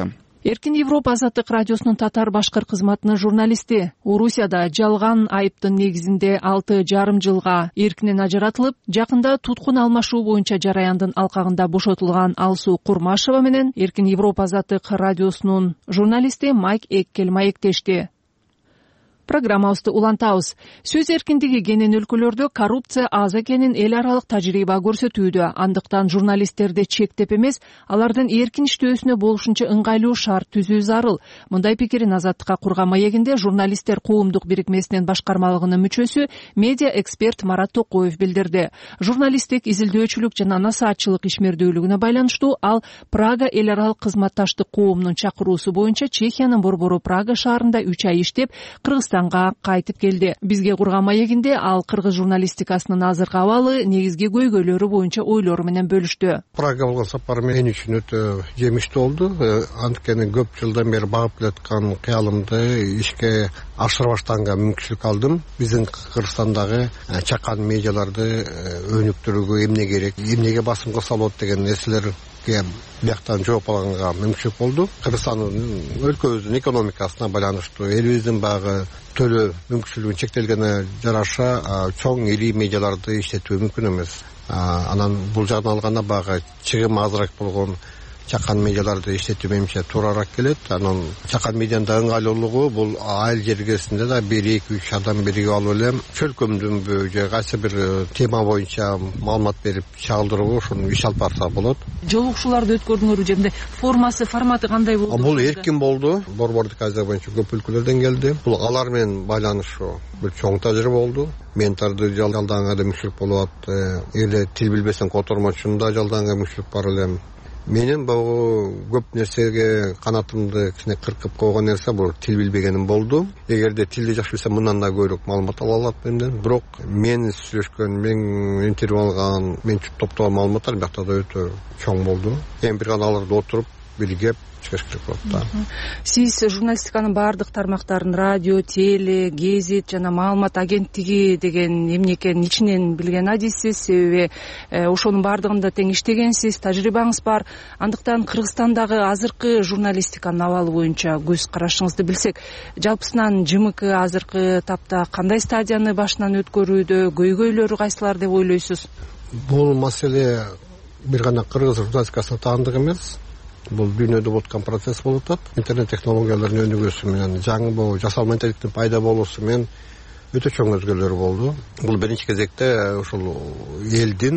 Эркин Европа азаттык радиосунун татар башкыр кызматынын журналисти Орусияда жалган айыптын негизинде алты жарым жылга эркинен ажыратылып, жакында туткун алмашуу боюнча жараяндын алкагында бошотулган Алсуу Курмашева менен Эркин Европа азаттык радиосунун журналисти Майк Эккел маектешти. Программабызды улантабыз. Сөз эркиндиги кенен өлкөлөрдө коррупция аз экенин эл аралык тажрыйба көрсөтүүдө. Андыктан журналисттерди чектеп эмес, алардын эркин иштөөсүнө болушунча ыңгайлуу шарт түзүү зарыл. Мындай пикирин Азаттыкка курган маегинде журналисттер коомдук бирикмесинин башкармалыгынын мүчөсү, медиа эксперт Марат Токоев билдирди. Журналисттик изилдөөчүлүк жана насаатчылык ишмердүүлүгүнө байланыштуу ал Прага эл аралык кызматташтык коомунун чакыруусу боюнча Чехиянын борбору Прага шаарында үч ай иштеп, Кыргызстанга кайтып келди. Бизге курган маегинде ал кыргыз журналистикасынын азыркы абалы, негизги көйгөйлөрү боюнча ойлору менен бөлүштү. Прага болгон сапар мен үчүн өтө жемиштүү болду. Анткени көп жылдан бери багып келаткан кыялымды ишке ашыра баштаганга мүмкүнчүлүк алдым. Биздин Кыргызстандагы чакан медиаларды өнүктүрүүгө эмне керек, эмнеге басым кылса болот деген нерселер бияктан жооп алганга мүмкүнчүлүк болду. Кыргызстандын өлкөбүздүн экономикасына байланыштуу, элибиздин баягы төлөө мүмкүнчүлүгү чектелгенине жараша чоң ири медиаларды иштетүү мүмкүн эмес. Анан бул жагдан алганда баягы чыгым азыраак болгон чакан медиаларды иштетүү менимче туурараак келет. Анан чакан медианын да ыңгайлуулугу бул айыл жергесинде да бир эки үч адам биригип алып эле чөлкөмдүнбү же кайсы бир тема боюнча маалымат берип чагылдырууга ошону иш алып барса болот. Жолугушууларды өткөрдүңөрбү же мындай формасы, форматы кандай болду? Бул эркин болду. Борбордук Азия боюнча көп өлкөлөрдөн келди. Бул алар менен байланышуу бир чоң тажрыйба болду. Ментарды жалданганга да мүмкүнчүлүк болуп атты. Эле тил билбесең котормочуну да жалданганга мүмкүнчүлүк бар элем. Менин бул көп нерсеге канатымды кичине кыркып койгон нерсе бул тил билбегеним болду. Эгерде тилди жакшы билсем, мындан да көбүрөөк маалымат ала алат менден. Бирок мен сүйлөшкөн, мен интервью алган, мен топтогон маалыматтар биякта да өтө чоң болду. Эми бир гана аларды отуруп билгеп чыгыш керек болот да. Сиз журналистиканын баардык тармактарын, радио, теле, гезит жана маалымат агенттиги деген эмне экенин ичинен билген адиссиз, себеби ошонун баардыгында тең иштегенсиз, тажрыйбаңыз бар. Андыктан Кыргызстандагы азыркы журналистиканын абалы боюнча көз карашыңызды билсек, жалпысынан ЖМК азыркы тапта кандай стадияны башынан өткөрүүдө, көйгөйлөрү кайсылар деп ойлойсуз? Бул маселе бир гана кыргыз журналистикасына таандык эмес. Бул дүйнөдө болуп аткан процесс болуп атат. Интернет технологияларынын өнүгүүсү менен, жаңы жасалма интеллекттин пайда болуусу менен өтө чоң өзгөрүүлөр болду. Бул биринчи кезекте ушул элдин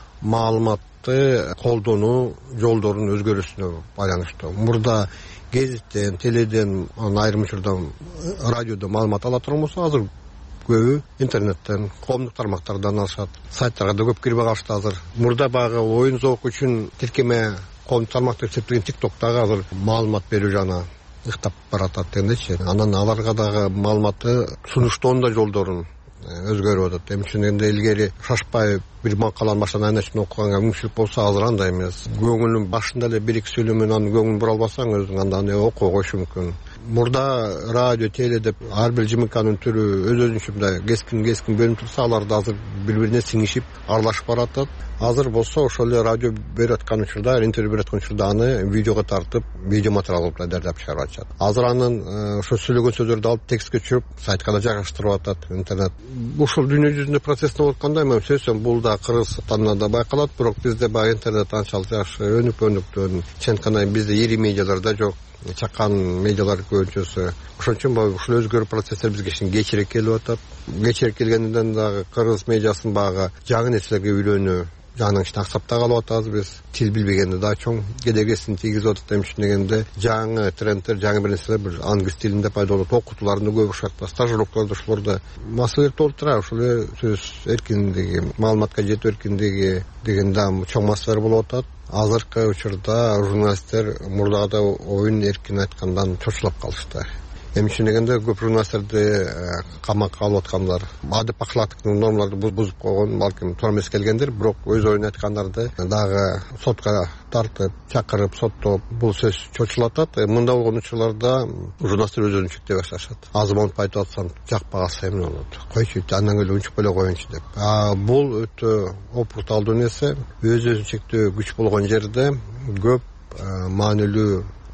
маалыматты колдонуу жолдорунун өзгөрүүсүнө байланыштуу. Мурда гезиттен, теледен, айрым учурда радиодон маалымат ала турган болсо, азыр көбү интернеттен, коомдук тармактардан алышат. Сайттарга да көп кирбей калышты азыр. Мурда баягы оюн зоок үчүн тиркеме коомдук тармакта эсептелген тиктоктогу азыр маалымат берүү жана ыктап баратат дегендейчи. Анан аларга дагы маалыматты сунуштоонун да жолдорун өзгөрүп атат. Эми чынында илгери шашпай бир макаланы башынан аягына чейин окуганга мүмкүнчүлүк болсо, азыр андай эмес. Көңүлүң башында эле бир эки сөйлөмөн анын көңүлүн бура албасаң, өзүң андан окуй коюшу мүмкүн. Мурда радио, теле деп ар бир ЖМКнын түрү өз өзүнчө мындай кескин кескин бөлүнүп турса, алар да азыр бири бирине сиңишип аралашып баратат. Азыр болсо ошол эле радио берип аткан учурда, интервью берип аткан учурда аны видеого тартып, видео материал кылып даярдап чыгарып атышат. Азыр анын ошо сөйлөгөн сөздөрдү алып текстке түшүрүп, сайтка да жайгаштырып атат интернет. Ушул дүйнө жүзүндө процесс болуп атканда, мен сөзсөм бул да Кыргызстанда да байкалат, бирок бизде баягы интернет анчалык жакшы өнүп өнүктү. Чынтканда бизде ири медиалар да жок, чакан медиалар көбүнчөсү. Ошон үчүн ушул өзгөрүү процесстер бизге кичине кечирээк келип атат. Кечирээк келгенден дагы кыргыз медиасын баягы жаңы нерселерге үйлөнүү жаңы ичине аксап да калып атабыз биз. Тил билбегенде да чоң кедергисин тийгизип атат. Эми дегенде жаңы трендтер, жаңы бир нерселер бир англис тилинде пайда болот, окутууларын да көп ушакта, стажировкаларда ушуларда маселелер толуп турат. Ушул сөз эркиндиги, маалыматка жетүү эркиндиги деген да чоң маселелер болуп атат. Азыркы учурда журналисттер мурдагыдай оюн эркин айткандан чочулап калышты. Эми дегенде көп журналисттерди камакка алып аткандар, адеп акылаттык нормаларды бузуп койгон, балким туура эмес келгендер, бирок өз оюн айткандарды дагы сотко тартып, чакырып, соттоп, бул сөз чочулатат. Мында болгон учурларда журналисттер өз өзүн чектей башташат. Азмонуп айтып атсам, жакпай калса эмне болот? Койчу, андан эле унчуп эле коеюнчу деп. А бул өтө опурталдуу нерсе. Өз өзүн чектөө күч болгон жерде көп маанилүү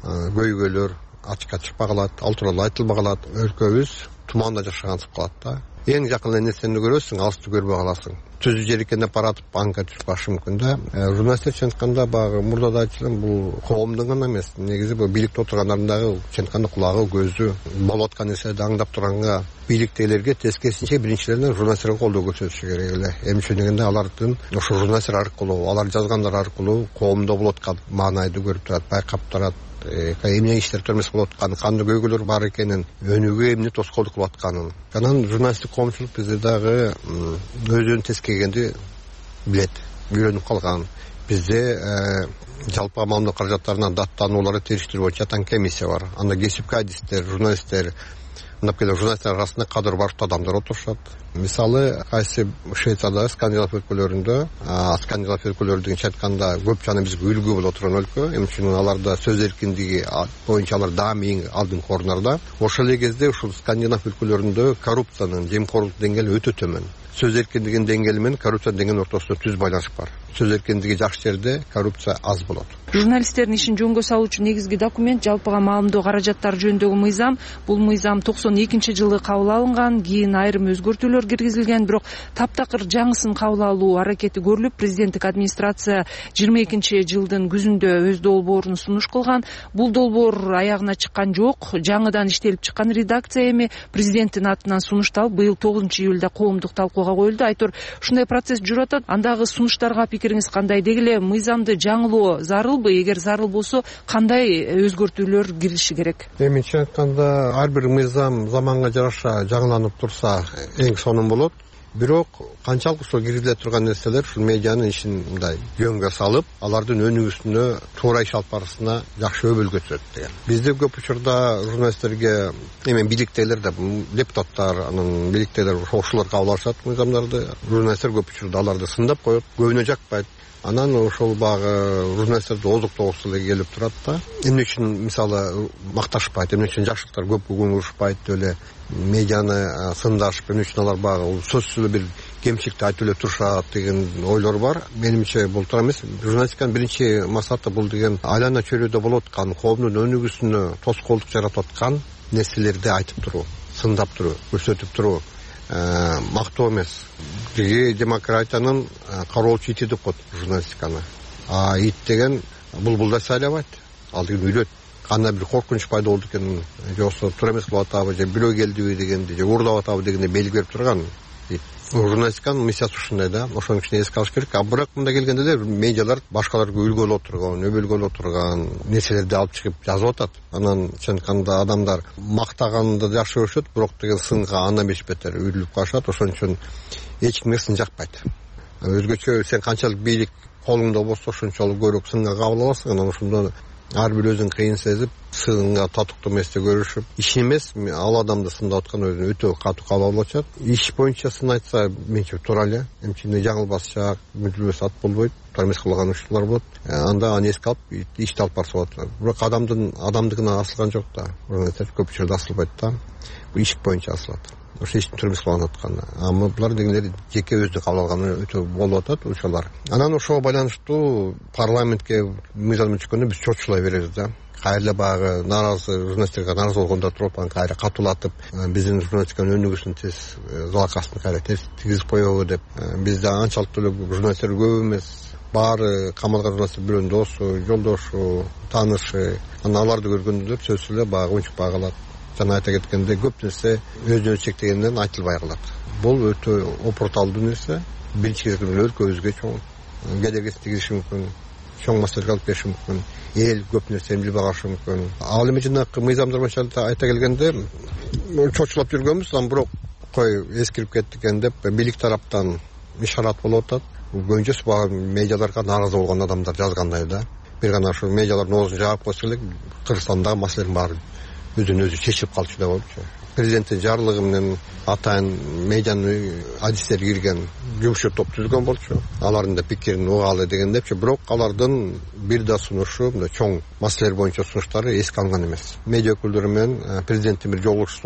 көйгөйлөр ачыкка чыкпай калат, ал тууралуу айтылбай калат. Өлкөбүз туманда жашагансып калат да. Эң жакын эле нерсени көрөсүң, алысты көрбөй каласың. Түзү жер экенде баратып анка түшүп калышы мүмкүн да. Журналисттер чынтканда багы мурда да айтылган, бул коомдун гана эмес, негизи бул бийликте отургандардын дагы чынтканда кулагы, көзү болуп аткан нерселерди аңдап турганга, бийликтегилерге тескерисинче биринчилерден журналисттерге колдоо көрсөтүшү керек эле. Эмне дегенде алардын ошо журналисттер аркылуу, алар жазгандар аркылуу коомдо болуп аткан маанайды көрүп турат, байкап турат. Эмне иштер төрмөс болуп атканын, кандай көйгөйлөр бар экенин, өнүгүүгө эмне тоскоолдук кылып атканын. Анан журналисттик коомчулук бизде дагы өзүнүн тескегенди билет, үйрөнүп калган. Бизде жалпы маалымат каражаттарына даттанууларды териштирүү боюнча атан комиссия бар. Анда кесипки адистер, журналисттер, мындап келе журналисттер арасында кадыр баштуу адамдар отурушат. Мисалы, кайсы Швецияда, Скандинав өлкөлөрүндө, Скандинав өлкөлөрү дегенче айтканда көп жана бизге үлгү боло турган өлкө. Эмне үчүн аларда сөз эркиндиги боюнча алар даами эң алдыңкы орундарда. Ошол эле кезде ушул Скандинав өлкөлөрүндө коррупциянын, жемкорлук деңгээли өтө төмөн. Сөз эркиндигинин деңгээли менен коррупция деңгээлинин ортосунда түз байланыш бар. Сөз эркиндиги жакшы жерде коррупция аз болот. Журналисттердин ишин жөнгө салуучу негизги документ жалпыга маалымдоо каражаттары жөнүндөгү мыйзам. Бул мыйзам токсон экинчи жылы кабыл алынган, кийин айрым өзгөртүүлөр киргизилген, бирок таптакыр жаңысын кабыл алуу аракети көрүлүп, президенттик администрация жыйырма экинчи жылдын күзүндө өз долбоорун сунуш кылган. Бул долбоор аягына чыккан жок. Жаңыдан иштелип чыккан редакция эми президенттин атынан сунушталып, быйыл тогузунчу июлда коомдук талкууга коюлду. Айтор, ушундай процесс жүрүп атат. Андагы сунуштарга пикириңиз кандай? Деги эле мыйзамды жаңылоо зарылбы? Эгер зарыл болсо, кандай өзгөртүүлөр кириши керек? Эминче айтканда, ар бир мыйзам заманга жараша жаңыланып турса, эң сонун болот. Бирок канчалык ошо киргизиле турган нерселер ушул медианын ишин мындай жөнгө салып, алардын өнүгүүсүнө, туура иш алып барышына жакшы өбөлгө түзөт деген. Бизде көп учурда журналисттерге эми бийликтегилер да, депутаттар, анан бийликтегилер ошолор кабыл алышат мыйзамдарды. Журналисттер көп учурда аларды сындап коет, көбүнө жакпайт. Анан ошол багы журналисттерди озук тогусу эле келип турат да. Эмне үчүн мисалы макташпайт, эмне үчүн жакшылыктар көп көңүл бурушпайт, эле медианы сындашып, эмне үчүн алар багы сөзсүз эле бир кемчиликти айтып эле турушат деген ойлор бар. Менимче бул туура эмес. Журналистиканын биринчи максаты бул деген айлана чөйрөдө болуп аткан, коомдун өнүгүүсүнө тоскоолдук жаратып аткан нерселерди айтып туруу, сындап туруу, көрсөтүп туруу. Мактоо эмес. Биги демократиянын кароочу ити деп коет журналистиканы. А ит деген булбулдай сайлабайт. Ал деген үйлөт. Кандай бир коркунуч пайда болду экен, жоксо туура эмес кылып атабы, же бирөө келдиби дегенди, же уурдап атабы дегенди белги берип турган. Журналистиканын миссиясы ушундай да, ошонун үчүн эске алыш керек. А бирок мында келгенде эле медиалар башкаларга үлгү боло турган, өбөлгө боло турган нерселерди алып чыгып жазып атат. Анан чынтканда адамдар мактаганды жакшы көрүшөт, бирок деген сынга анда беш бетер үйрүлүп калышат. Ошон үчүн эч кимге сын жакпайт. Өзгөчө сен канчалык бийлик колуңда болсо ошончолук көбүрөөк сынга кабыл аласың. Анан ошондо ар бир өзүн кыйын сезип, сынга татыктуу эмес деп көрүшүп, иш эмес, ал адамды сындап аткан өзүн өтө катуу кабыл алып атышат. Иш боюнча сын айтса, менче туура эле. Эмчене жаңылбасча, мүдүлбөс ат болбойт, туура эмес кылган учурлар болот. Анда аны эске алып, ишти алып барса болот. Бирок адамдын адамдыгына асылган жок да. Журналисттер көп учурда асылбайт да. Бул иш боюнча асылат. Ошо иштин туура эмес кылган атканда. Ама булар дегендер жеке өзү кабыл алганы өтө болуп атат ошолор. Анан ошого байланыштуу парламентке мыйзам чыкканда биз чочулай беребиз да. Кайра багы нааразы журналисттерге нааразы болгондор туруп, аны кайра катуулатып, биздин журналистиканын өнүгүүсүн тез залакасын кайра тез тийгизип коебу деп. Бизде анчалык эле журналисттер көп эмес. Баары камалган журналисттер бирөөнүн досу, жолдошу, таанышы. Анан аларды көргөндө сөзсүз эле багы унчук багалат. Жана айта кеткенде көп нерсе өзүнө чектегенден айтылбай калат. Бул өтө опурталдуу нерсе. Биринчи кезекте өлкөбүзгө чоң кедергиси тийгизиши мүмкүн, чоң маселеге алып келиши мүмкүн. Эл көп нерсени билбей калышы мүмкүн. Ал эми жанагы мыйзамдар боюнча айта келгенде чочулап жүргөнбүз, анан бирок кой эскирип кетти экен деп бийлик тараптан ишарат болуп атат. Көбүнчөсү багы медиаларга нааразы болгон адамдар жазгандай да. Бир гана ошо медиалардын оозун жаап койсо эле Кыргызстандагы маселенин баары өзүн өзү чечип калчу деп болчу. Президенттин жарлыгы менен атайын медианын адистери кирген жумушчу топ түзүлгөн болчу. Алардын да пикирин угаалы дегендепчи, бирок алардын бир да сунушу, чоң маселелер боюнча сунуштары эске алынган эмес. Медиа өкүлдөрү менен президенттин бир жолугушуусу болуп,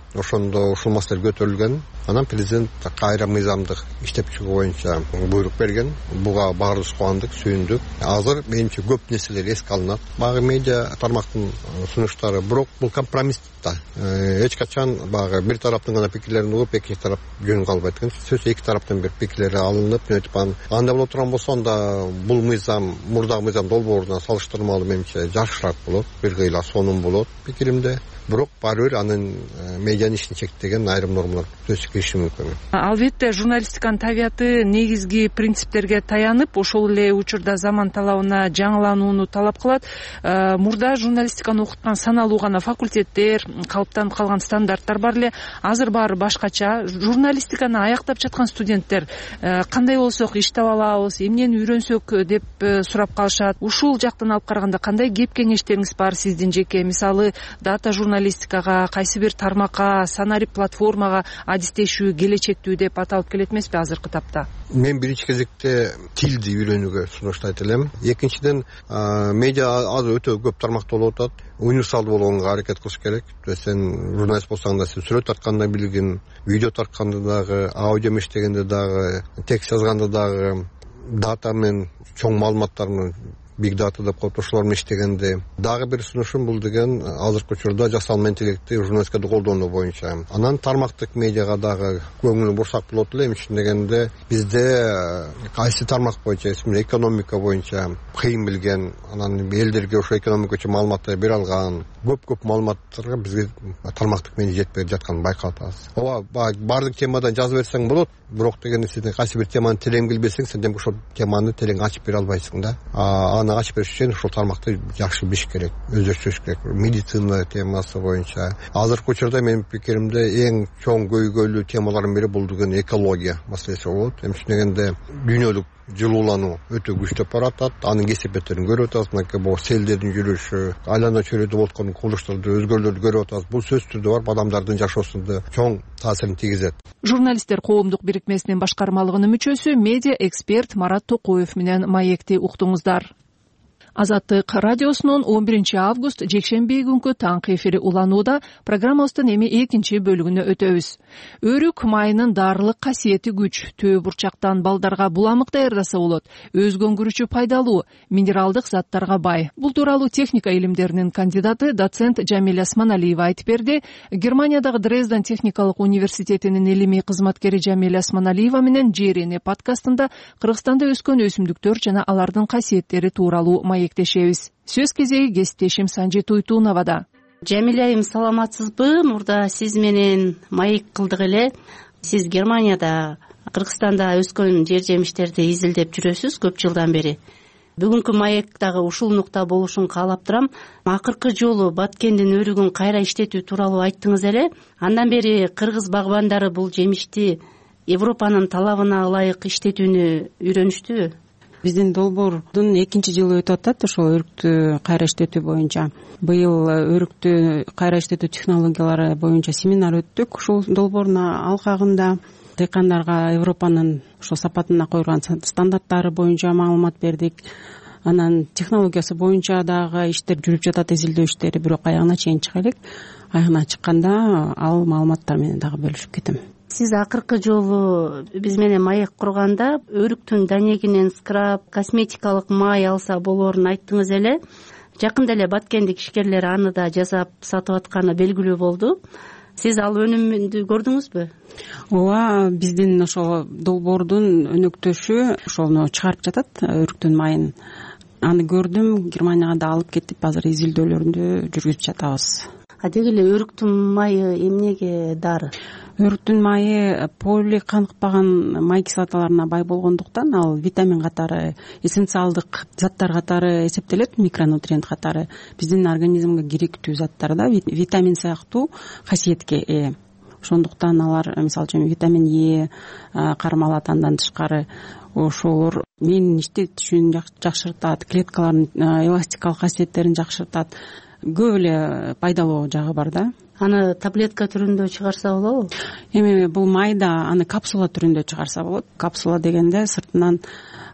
ошондо ушул маселе көтөрүлгөн. Анан президент кайра мыйзамдык иштеп чыгуу боюнча буйрук берген. Буга баарыбыз кубандык, сүйүндүк. Азыр менимче көп нерселер эске алынат. Багы медиа тармактын сунуштары, бирок бул компромисс да. Эч качан багы бир тараптын гана пикирлерин угуп, экинчи тарап жөн калбайт экен. Сөз эки тараптан бир пикирлери алынып, өтүп анда боло турган болсо, анда бул мыйзам мурдагы мыйзам долбоорунан салыштырмалуу менимче жакшыраак болот. Бир кыйла сонун болот пикиримде. Бирок баары бир анын медианын ишин чектеген айрым нормалар төзүп кириши мүмкүн. Албетте журналистиканын табияты негизги принциптерге таянып, ошол эле учурда заман талабына жаңыланууну талап кылат. Мурда журналистиканы окуткан саналуу гана факультеттер, калыптанып калган стандарттар бар эле. Азыр баары башкача. Журналистиканы аяктап жаткан студенттер кандай болсок иш таба алабыз, эмнени үйрөнсөк деп сурап калышат. Ушул жактан алып караганда кандай кеп кеңештериңиз бар сиздин жеке? Мисалы, дата журналистикага, кайсы бир тармакка, санарип платформага адистешүү келечектүү деп аталып келет эмеспи азыркы тапта? Мен биринчи кезекте тилди үйрөнүүгө сунуштайт элем. Экинчиден, медиа азыр өтө көп тармакта болуп атат. Универсалдуу болгонго аракет кылыш керек. Сен журналист болсоң да, сен сүрөт тартканда билгин, видео тартканда дагы, аудио мештегенде дагы, текст жазганда дагы, дата менен чоң маалыматтарды биг дата деп коет, ошолор менен иштегенде дагы бир сунушум бул деген азыркы учурда жасалма интеллектти журналистикада колдонуу боюнча. Анан тармактык медиага дагы көңүл бурсак болот эле. Эмне дегенде бизде кайсы тармак боюнча, экономика боюнча кыйын билген, анан элдерге ошо экономика үчүн маалыматтар бере алган көп-көп маалыматтарга бизге тармактык медиа жетпей жатканын байкап атабыз. Ооба, баардык темадан жазып берсең болот, бирок дегенде сен кайсы бир теманы терең билбесең, сен демек ошол теманы терең ачып бере албайсың да. Аны ачып бериш үчүн ошол тармакты жакшы билиш керек, өздөштүрүш керек. Медицина темасы боюнча азыркы учурда менин пикиримде эң чоң көйгөйлүү темалардын бири бул деген экология маселеси болот. Эмне дегенде дүйнөлүк жылуулануу өтө күчтөп баратат. Анын кесепеттерин көрүп атабыз. Мынакей бул селдердин жүрүшү, айлана чөйрөдө болуп аткан кубулуштарды, өзгөрүүлөрдү көрүп атабыз. Бул сөзсүз түрдө барып адамдардын жашоосунда чоң таасирин тийгизет. Журналисттер коомдук бирикмесинин башкармалыгынын мүчөсү, медиа эксперт Марат Токоев менен маекти уктуңуздар. Азаттык радиосунун он биринчи август жекшемби күнкү таңкы эфири уланууда. Программабыздын эми экинчи бөлүгүнө өтөбүз. Өрүк майынын дарылык касиети күч, төө бурчактан балдарга буламык даярдаса болот, өзгөңгүрүчү пайдалуу, минералдык заттарга бай. Бул тууралуу техника илимдеринин кандидаты доцент Жамиля Осмоналиева айтып берди. Германиядагы Дрезден техникалык университетинин илимий кызматкери Жамиля Осмоналиева менен Жерени подкастында Кыргызстанда өскөн өсүмдүктөр жана алардын касиеттери тууралуу маектешебиз. Сөз кезеги кесиптешим Санжи Туйтуновада. Жамиля айым, саламатсызбы? Мурда сиз менен маек кылдык эле. Сиз Германияда, Кыргызстанда өскөн жер жемиштерди изилдеп жүрөсүз көп жылдан бери. Бүгүнкү маек дагы ушул нукта болушун каалап турам. Акыркы жолу Баткендин өрүгүн кайра иштетүү тууралуу айттыңыз эле. Андан бери кыргыз багбандары бул жемишти Европанын талабына ылайык иштетүүнү үйрөнүштүбү? Биздин долбоордун экинчи жылы өтүп атат ошол өрүктү кайра иштетүү боюнча. Быйыл өрүктү кайра иштетүү технологиялары боюнча семинар өттүк. Ушул долбоордун алкагында дыйкандарга Европанын ошол сапатына коюлган стандарттары боюнча маалымат бердик. Анан технологиясы боюнча дагы иштер жүрүп жатат, изилдөө иштери, бирок аягына чейин чыга элек. Аягына чыкканда ал маалыматтар менен дагы бөлүшүп кетем. Сиз акыркы жолу биз менен маек курганда өрүктүн данегинен скраб, косметикалык май алса болоорун айттыңыз эле. Жакында эле Баткендик ишкерлер аны да жасап сатып атканы белгилүү болду. Сиз ал өнүмдү көрдүңүзбү? Ооба, биздин ошол долбоордун өнөктөшү ошону чыгарып жатат, өрүктүн майын. Аны көрдүм, Германияга да алып кетип, азыр изилдөөлөрүндү жүргүзүп жатабыз. А деги эле өрүктүн майы эмнеге дары? Өрүктүн майы поли каныкпаган май кислоталарына бай болгондуктан ал витамин катары, эссенциалдык заттар катары эсептелет, микронутриент катары. Биздин организмге керектүү заттар да, витамин сыяктуу касиетке ээ. Ошондуктан алар, мисалы үчүн витамин Е кармалат, андан тышкары ошолор менин иштетишин жакшыртат, клеткалардын эластикалык касиеттерин жакшыртат. Көп эле пайдалуу жагы бар да. Аны таблетка түрүндө чыгарса болобу? Эми бул майда аны капсула түрүндө чыгарса болот. Капсула дегенде сыртынан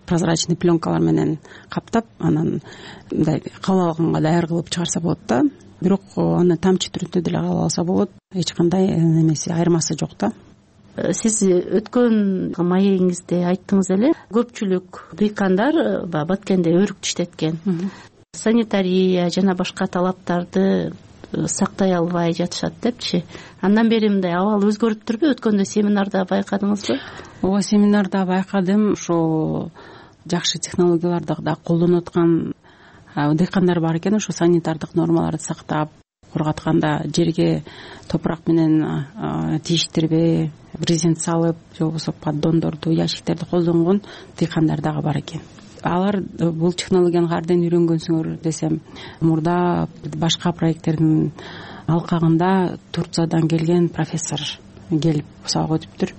прозрачный пленкалар менен каптап анан мындай кабыл алганга даяр кылып чыгарса болот да. Бирок аны тамчы түрүндө деле кабыл алса болот, эч кандай немеси айырмасы жок да. Сиз өткөн маегиңизде айттыңыз эле, көпчүлүк дыйкандар Баткенде өрүк иштеткен. Санитария жана башка талаптарды сактай албай жатышат депчи. Андан бери мындай абал өзгөрүптүрбү? Өткөндө семинарда байкадыңызбы? Ооба, семинарда байкадым. Ошо жакшы технологияларды да колдонуп аткан дыйкандар бар экен. Ошо санитардык нормаларды сактап, кургатканда жерге топурак менен тийиштирбей, брезент салып, же болбосо поддондорду, ящиктерди колдонгон дыйкандар дагы бар экен. Алар бул технологияны каерден үйрөнгөнсүңөр десем, мурда башка проекттердин алкагында Турциядан келген профессор келип сабак өтүптүр.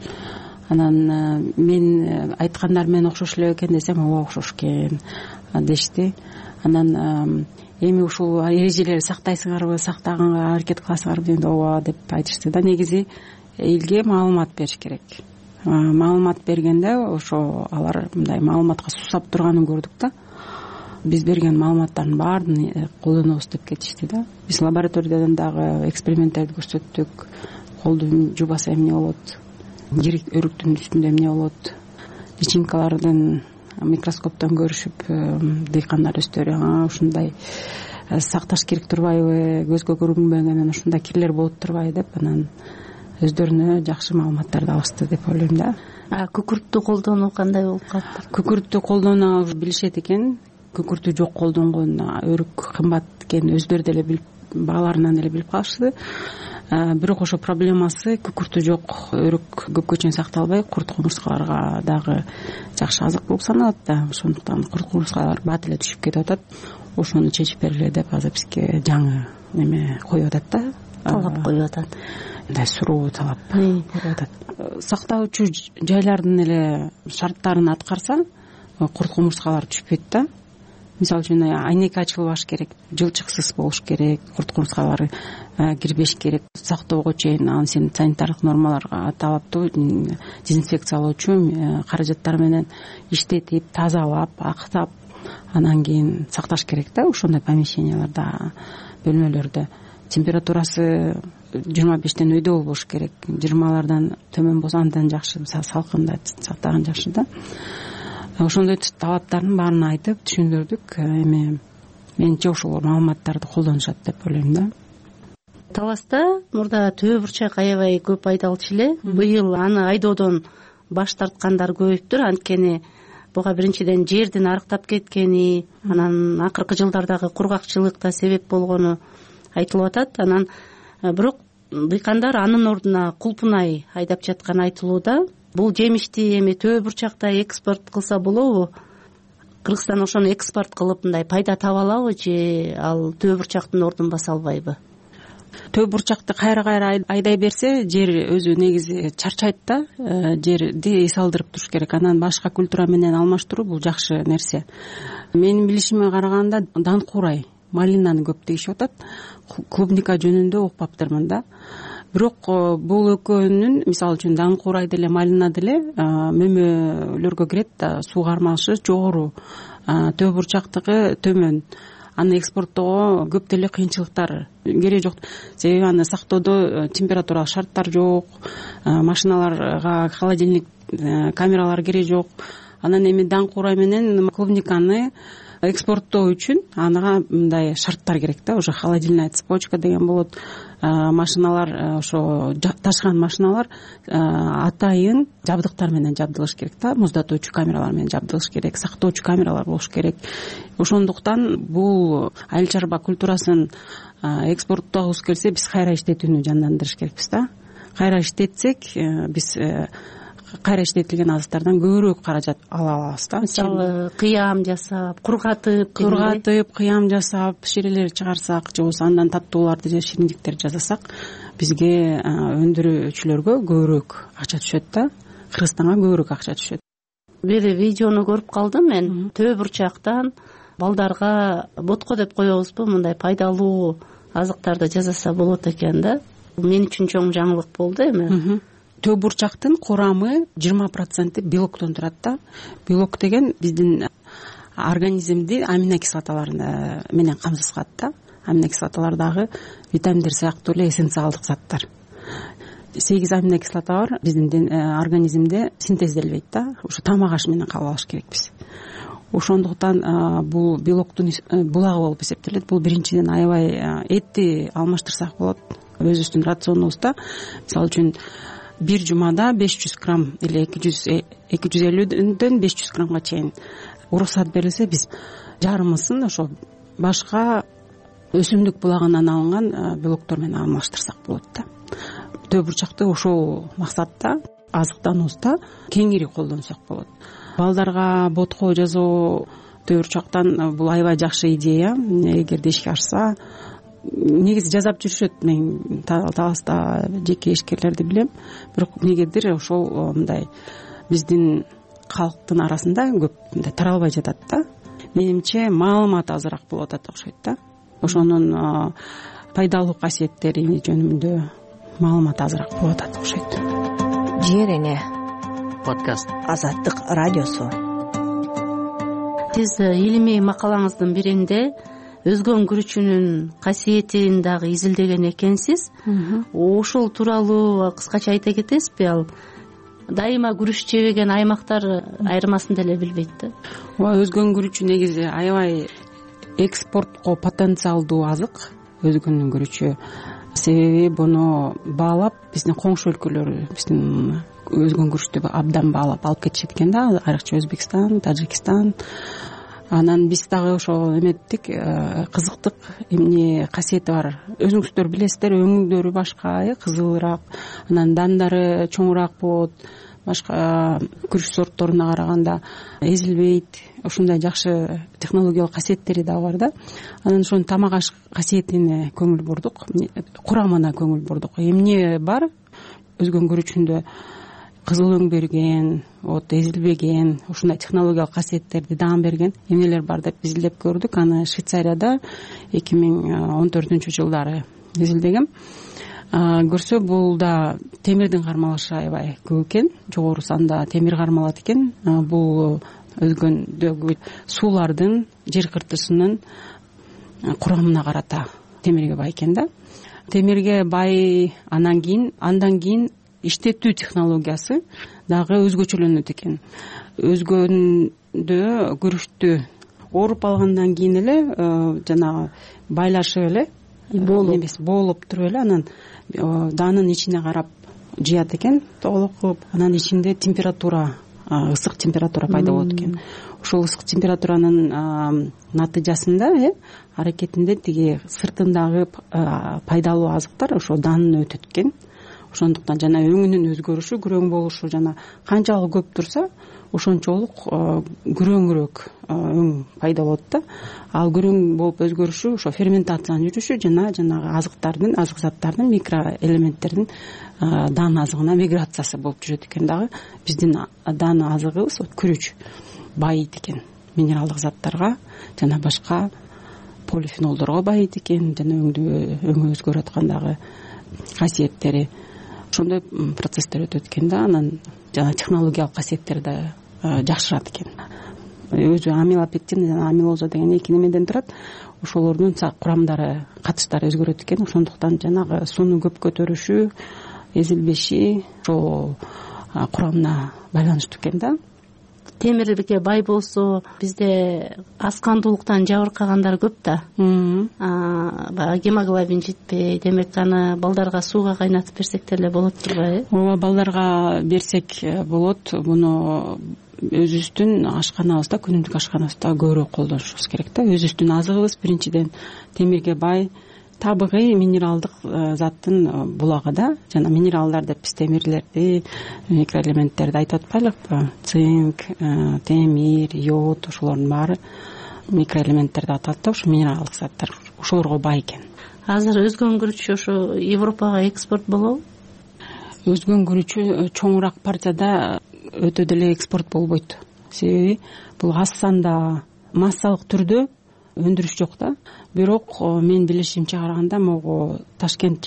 Анан мен айткандар менен окшош эле экен десем, ооба окшош экен дешти. Анан эми ушул эрежелерди сактайсыңарбы, сактаганга аракет кыласыңарбы дегенде ооба деп айтышты да. Негизи элге маалымат бериш керек. Маалымат бергенде ошо алар мындай маалыматка суусап турганын көрдүк да. Биз берген маалыматтардын баарын колдонобуз деп кетишти да. Биз лабораториядан дагы эксперименттерди көрсөттүк. Колду жубаса эмне болот, жирик өрүктүн үстүндө эмне болот, личинкалардын микроскоптон көрүшүп дыйкандар өздөрү ушундай сакташ керек турбайбы, көзгө көрүнбөгөнүн ушундай кирлер болуп турбайбы деп анан өздөрүнө жакшы маалыматтарды алышты деп ойлойм да. А күкүрттү колдонуу кандай болуп калды? Күкүрттү колдонуу билишет экен. Күкүрттү жок колдонгон өрүк кымбат экенин өздөрү деле билип, бааларынан эле билип калышты. Бирок ошо проблемасы күкүрттү жок өрүк көпкө чейин сакталбай, курт кумурскаларга дагы жакшы азык болуп саналат да. Ошондуктан курт кумурскалар бат эле түшүп кетип атат. Ошону чечип бергиле деп азыр бизге жаңы неме коюп атат да. Талап коюп атат. Мындай суроо талап коюп атат. Сактоочу жайлардын эле шарттарын аткарса, курт кумурскалар түшпөйт да. Мисалы үчүн айнек ачылбаш керек, жылчыксыз болуш керек, курт кумурскалар кирбеш керек. Сактоого чейин аны сен санитардык нормаларга талаптуу дезинфекциялоочу каражаттар менен иштетип, тазалап, актап, анан кийин сакташ керек да. Ошондой помещенияларда, бөлмөлөрдө температурасы жыйырма бештен өйдө болбош керек. жыйырмалардан төмөн болсо андан жакшы, салкында сактаган жакшы да. Ошондой талаптардын баарын айтып түшүндүрдүк. Эми менче ошол маалыматтарды колдонушат деп ойлойм да. Таласта мурда төбө бурчак аябай көп айдалчу эле. Быйыл аны айдоодон баш тарткандар көбөйүптүр. Анткени буга биринчиден жердин арыктап кеткени, анан акыркы жылдардагы кургакчылык да себеп болгону айтылып атат. Анан бирок дыйкандар анын ордуна кулпунай айдап жатканы айтылууда. Бул жемишти эми төбө бурчакта экспорт кылса болобу? Кыргызстан ошону экспорт кылып мындай пайда таба алабы же ал төбө бурчактын ордун баса албайбы? Төбө бурчакты кайра-кайра айдай берсе, жер өзү негизи чарчайт да. Жерди эс алдырып туруш керек. Анан башка культура менен алмаштыруу бул жакшы нерсе. Менин билишиме караганда данкурай, малинаны көп дегишип атат. Клубника жөнүндө укпаптырмын да. Бирок бул экөөнүн, мисалы үчүн данкурай деле, малина деле мөмөлөргө кирет да, суу кармашы жогору, төбө бурчактыгы төмөн. Аны экспорттоого көп деле кыйынчылыктар керек жок. Себеби аны сактоодо температуралык шарттар жок, машиналарга холодильник камералар керек жок. Анан эми данкурай менен клубниканы экспорттоо үчүн ага мындай шарттар керек да. Уже холодильная цепочка деген болот. Машиналар, ошо ташыган машиналар атайын жабдыктар менен жабдылыш керек да. Муздатуучу камералар менен жабдылыш керек, сактоочу камералар болуш керек. Ошондуктан бул айыл чарба культурасын экспорттогубуз келсе, биз кайра иштетүүнү жандандырыш керекпиз да. Кайра иштетсек, биз кайра иштетилген азыктардан көбүрөөк каражат ала алабыз да. Мисалы кыям жасап, кургатып, кургатып, кыям жасап, ширелер чыгарсак, же болбосо андан таттууларды же шириндиктерди жасасак, бизге өндүрүүчүлөргө көбүрөөк акча түшөт да. Кыргызстанга көбүрөөк акча түшөт. Бир видеону көрүп калдым мен. Төбө бурчактан балдарга ботко деп коебузбу, мындай пайдалуу азыктарды жасаса болот экен да. Мен үчүн чоң жаңылык болду эми. төө бурчактын курамы жыйырма проценти белоктон турат да. Белок деген биздин организмди аминокислоталар менен камсыз кылат да. Аминокислоталар дагы витаминдер сыяктуу эле эссенциалдык заттар. Сегиз аминокислота бар биздин организмде синтезделбейт да. Ушу тамак аш менен кабыл алыш керекпиз. Ошондуктан бул белоктун булагы болуп эсептелет. Бул биринчиден аябай этти алмаштырсак болот өзүбүздүн рационубузда. Мисалы үчүн бир жумада беш жүз грамм или эки жүз эки жүз элүүдөн беш жүз граммга чейин уруксат берилсе, биз жарымысын ошо башка өсүмдүк булагынан алынган белоктор менен алмаштырсак болот да. Төө бурчакты ошол максатта азыктануубузда кеңири колдонсок болот. Балдарга ботко жасоо төө бурчактан бул аябай жакшы идея. Эгерде ишке ашса, негизи жасап жүрүшөт. Мен таласта жеке ишкерлерди билем, бирок негедир ошол мындай биздин калктын арасында көп мындай таралбай жатат да. Менимче маалымат азыраак болуп атат окшойт да. Ошонун пайдалуу касиеттери жөнүндө маалымат азыраак болуп атат окшойт. Жер эне подкаст Азаттык радиосу. Сиз илимий макалаңыздын биринде өзгө өңгүрүчүнүн касиетин дагы изилдеген экенсиз. Ошол тууралуу кыскача айта кетесизби? Ал дайыма күрүч жебеген аймактар айырмасын деле билбейт да. Ооба, өзгө өңгүрүчү негизи аябай экспортко потенциалдуу азык өзгөнүн күрүчү. Себеби буну баалап биздин коңшу өлкөлөр биздин өзгөн күрүчтү абдан баалап алып кетишет экен да, айрыкча Өзбекстан, Тажикстан. Анан биз дагы ошо эметтик, кызыктык эмне касиети бар. Өзүңүздөр билесиздер, өңүңдөрү башка, кызылыраак, анан дандары чоңураак болот. Башка күрүч сортторуна караганда эзилбейт. Ушундай жакшы технологиялык касиеттери да бар да. Анан ошонун тамак аш касиетине көңүл бурдук, курамына көңүл бурдук. Эмне бар өзгөн күрүчүндө? Кызыл өң берген, вот эзилбеген, ушундай технологиялык касиеттерди даам берген эмнелер бар деп изилдеп көрдүк. Аны Швейцарияда эки миң он төртүнчү жылдары изилдегем. Көрсө, бул да темирдин кармалышы аябай көп экен, жогору санда темир кармалат экен. Бул өзгөндөгү суулардын, жер кыртышынын курамына карата темирге бай экен да. Темирге бай, анан кийин андан кийин иштетүү технологиясы дагы өзгөчөлөнөт экен. Өзгөндө күрүчтү ооруп алгандан кийин эле жанагы байлашып эле эмес боолуп туруп эле анан даанын ичине карап жыят экен, тоголок кылып. Анан ичинде температура, ысык температура пайда болот экен. Ошол ысык температуранын натыйжасында э аракетинде тиги сыртындагы пайдалуу азыктар ошо даанына өтөт экен. Ошондуктан жана өңүнүн өзгөрүшү, күрөң болушу жана канчалык көп турса, ошончолук күрөңүрөөк өң пайда болот да. Ал күрөң болуп өзгөрүшү ошо ферментациянын жүрүшү жана жанагы азыктардын, азык заттардын, микроэлементтердин даан азыгына миграциясы болуп жүрөт экен дагы. Биздин даан азыгыбыз күрүч байыйт экен минералдык заттарга жана башка полифенолдорго байыйт экен, жана өңдү өңү өзгөрүп аткандагы касиеттери ошондой процесстер өтөт экен да. Анан жана технологиялык касиеттери да жакшырат экен. Өзү амилопектин жана амилоза деген эки немеден турат. Ошолордун курамдары, катыштары өзгөрөт экен. Ошондуктан жанагы сууну көп көтөрүшү, эзилбеши ошол курамына байланыштуу экен да. Темирге бай болсо, бизде аскандуулуктан жабыркагандар көп да. Баягы гемоглобин жетпей, демек аны балдарга сууга кайнатып берсек деле болот турбайбы? Ооба, балдарга берсек болот. Муну өзүбүздүн ашканабызда, күнүмдүк ашканабызда көбүрөөк колдонушубуз керек да. Өзүбүздүн азыгыбыз биринчиден темирге бай, табигый минералдык заттын булагы да. Жана минералдар деп биз темирлерди, микроэлементтерди айтып атпайлыкпы? Цинк, темир, йод, ошолордун баары микроэлементтер деп аталат да, ошо минералдык заттар. Ошолорго бай экен. Азыр өзгөн күрүч ошо Европага экспорт болобу? Өзгөн күрүчү чоңураак партияда өтө деле экспорт болбойт. Себеби бул аз санда массалык түрдө өндүрүш жок да. Бирок мен билишимче караганда могу Ташкент жак,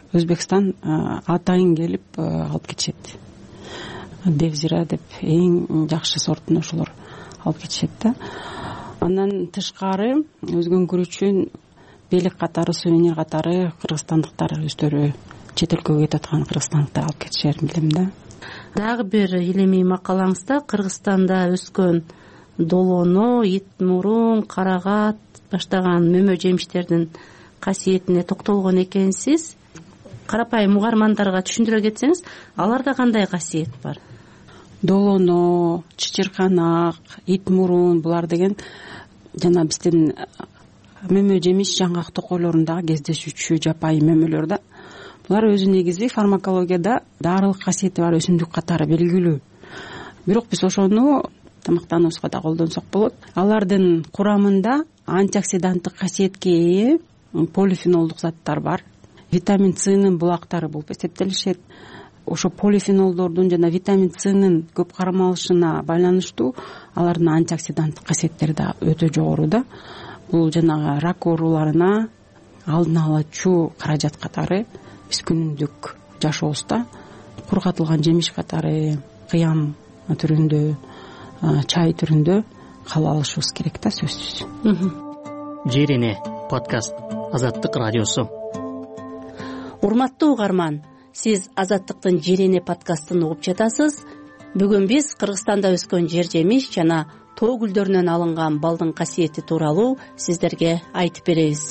Өзбекстан атайын келип алып кетишет. Девзира деп эң жакшы сортун ошолор алып кетишет да. Андан тышкары өзгөнкүр үчүн белек катары, сувенир катары кыргызстандыктар өздөрү чет өлкөгө кетип аткан кыргызстандыктар алып кетишерин билем да. Дагы бир илимий макалаңызда Кыргызстанда өскөн долоно, ит мурун, карагат баштаган мөмө жемиштердин касиетине токтолгон экенсиз. Карапайым угармандарга түшүндүрө кетсеңиз, аларда кандай касиет бар? Долоно, чычырканак, ит мурун булар деген жана биздин мөмө жемиш жаңгак токойлорундагы кездешүүчү жапайы мөмөлөр да. Булар өзү негизи фармакологияда дарылык касиети бар өсүмдүк катары белгилүү. Бирок биз ошону тамактануубузга да колдонсок болот. Алардын курамында антиоксиданттык касиетке ээ полифенолдук заттар бар. Витамин Цнын булактары болуп эсептелишет. Ошо полифенолдордун жана витамин Цнын көп кармалышына байланыштуу алардын антиоксиданттык касиеттери да өтө жогору да. Бул жанагы рак ооруларына алдын алуучу каражат катары биз күнүмдүк жашообузда кургатылган жемиш катары кыям түрүндө, чай түрүндө кабыл алышыбыз керек да, сөзсүз. Жер эне подкаст, Азаттык радиосу. Урматтуу угарман, сиз Азаттыктын Жер эне подкастын угуп жатасыз. Бүгүн биз Кыргызстанда өскөн жер жемиш жана тоо гүлдөрүнөн алынган балдын касиети тууралуу сиздерге айтып беребиз.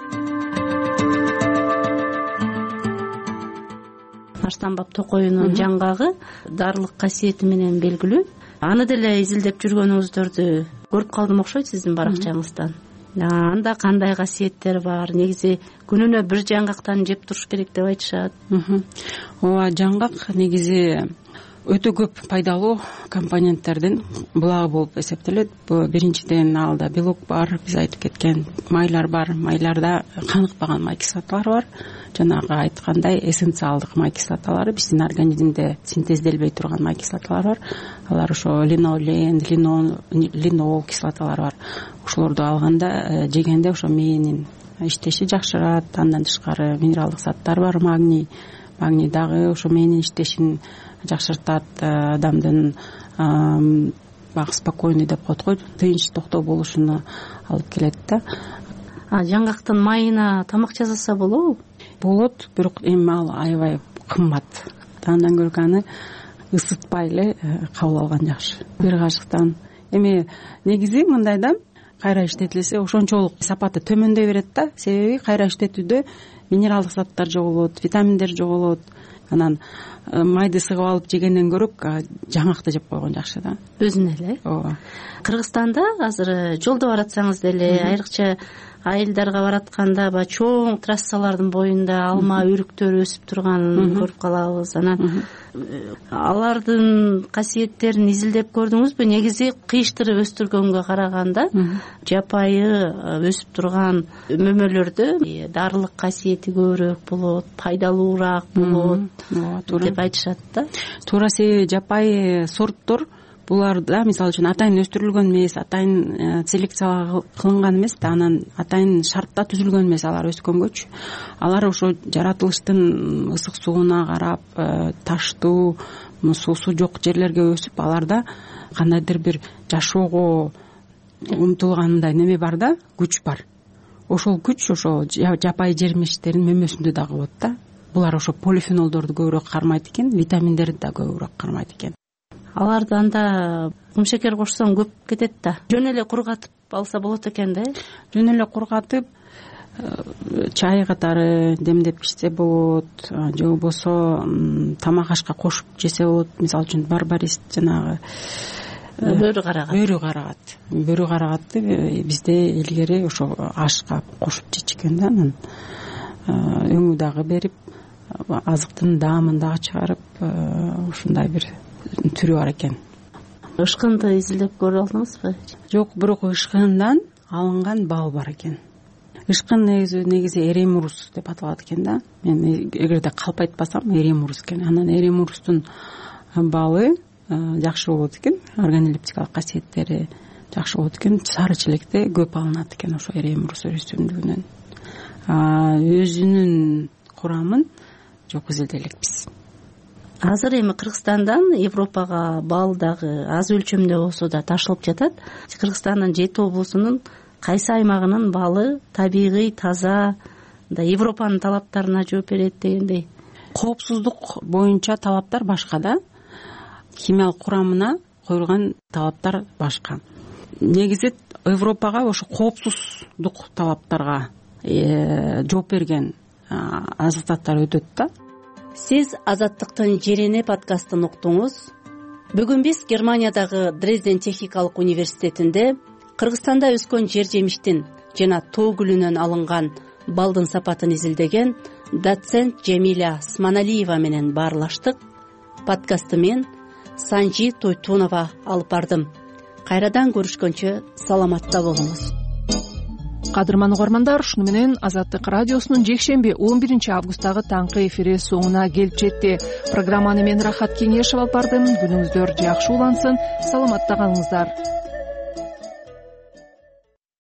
Аштанбап токоюнун жаңгагы дарылык касиети менен белгилүү. Аны деле изилдеп жүргөнүңүздөрдү көрүп калдым окшойт сиздин баракчаңыздан. Анда кандай касиеттер бар? Негизи күнүнө бир жаңгактан жеп туруш керек деп айтышат. Ооба, жаңгак негизи өтө көп пайдалуу компоненттердин булагы болуп эсептелет. Бул биринчиден алда белок бар, биз айтып кеткен майлар бар. Майларда каныкпаган май кислоталар бар. Жанагы айткандай эссенциалдык май кислоталары, биздин организмде синтезделбей турган май кислоталар бар. Алар ошо линолен, линол, линол кислоталары бар. Ошолорду алганда, жегенде ошо мээнин иштеши жакшырат. Андан тышкары минералдык заттар бар, магний. Магний дагы ошо мээнин иштешин жакшыртат, адамдын багы спокойный деп коет го, тынч токтоо болушуна алып келет да. Жаңгактын майына тамак жасаса болобу? Болот, бирок эми ал аябай кымбат. Андан көрө аны ысытпай эле кабыл алган жакшы. Бир кашыктан. Эми негизи мындай да, кайра иштетилсе ошончолук сапаты төмөндөй берет да. Себеби кайра иштетүүдө минералдык заттар жоголот, витаминдер жоголот. Анан майды сыгып алып жегенден көрө жаңгакты жеп койгон жакшы да. Өзүнө эле. Ооба. Кыргызстанда азыр жолдо баратсаңыз деле, айрыкча айылдарга баратканда ба чоң трассалардын боюнда алма өрүктөр өсүп турганын көрүп калабыз. Анан алардын касиеттерин изилдеп көрдүңүзбү? Негизи кыйыштырып өстүргөнгө караганда жапайы өсүп турган мөмөлөрдө дарылык касиети көбүрөөк болот, пайдалуураак болот деп айтышат да. Туура, себеби жапайы сорттор буларда мисалы үчүн атайын өстүрүлгөн эмес, атайын селекция кылынган эмес да, анан атайын шартта түзүлгөн эмес алар өскөнгөчү. Алар ошо жаратылыштын ысык сууна карап, таштуу, суусу жок жерлерге өсүп, аларда кандайдыр бир жашоого умтулгандай неме бар да, күч бар. Ошол күч ошо жапайы жермештердин мөмөсүндө дагы болот да. Булар ошо полифенолдорду көбүрөөк кармайт экен, витаминдерди да көбүрөөк кармайт экен. Аларды анда кумшекер кошсоң көп кетет да. Жөн эле кургатып алса болот экен да. Жөн эле кургатып чай катары демдеп ичсе болот, же болбосо тамак ашка кошуп жесе болот. Мисалы үчүн барбарис, жанагы бөрү карагат. Бөрү карагат. Бөрү карагатты бизде илгери ошо ашка кошуп жечкен да. Анан өңү дагы берип, азыктын даамын дагы чыгарып, ушундай бир түрү бар экен. Ышкынды изилдеп көрүп алдыңызбы? Жок, бирок ышкындан алынган бал бар экен. Ышкын негизи негизи эремурус деп аталат экен да. Мен эгерде калп айтпасам, эремурус экен. Анан эремурустун балы жакшы болот экен, органолептикалык касиеттери жакшы болот экен. Сары челекте көп алынат экен ошо эремурус өсүмдүгүнөн. Өзүнүн курамын жок изилдей элекпиз. Азыр эми Кыргызстандан Европага бал дагы аз өлчөмдө болсо да ташылып жатат. Кыргызстандын жети облусунун кайсы аймагынын балы табигый, таза, да Европанын талаптарына жооп берет дегендей. Коопсуздук боюнча талаптар башка да, химиялык курамына коюлган талаптар башка. Негизи Европага ошо коопсуздук талаптарга жооп берген азык заттар өтөт да. Сиз Азаттыктын Жерене подкастын уктуңуз. Бүгүн биз Германиядагы Дрезден техникалык университетинде Кыргызстанда өскөн жер жемиштин жана тоо гүлүнөн алынган балдын сапатын изилдеген доцент Жемиля Сманалиева менен баарлаштык. Подкастты мен Санжи Тойтунова алып бардым. Кайрадан көрүшкөнчө саламатта болуңуз. Кадырман угармандар, ушуну менен Азаттык радиосунун жекшемби он биринчи августтагы таңкы эфири соңуна келип жетти. Программаны мен Рахат Кеңешев алып бардым. Күнүңүздөр жакшы улансын, саламатта калыңыздар.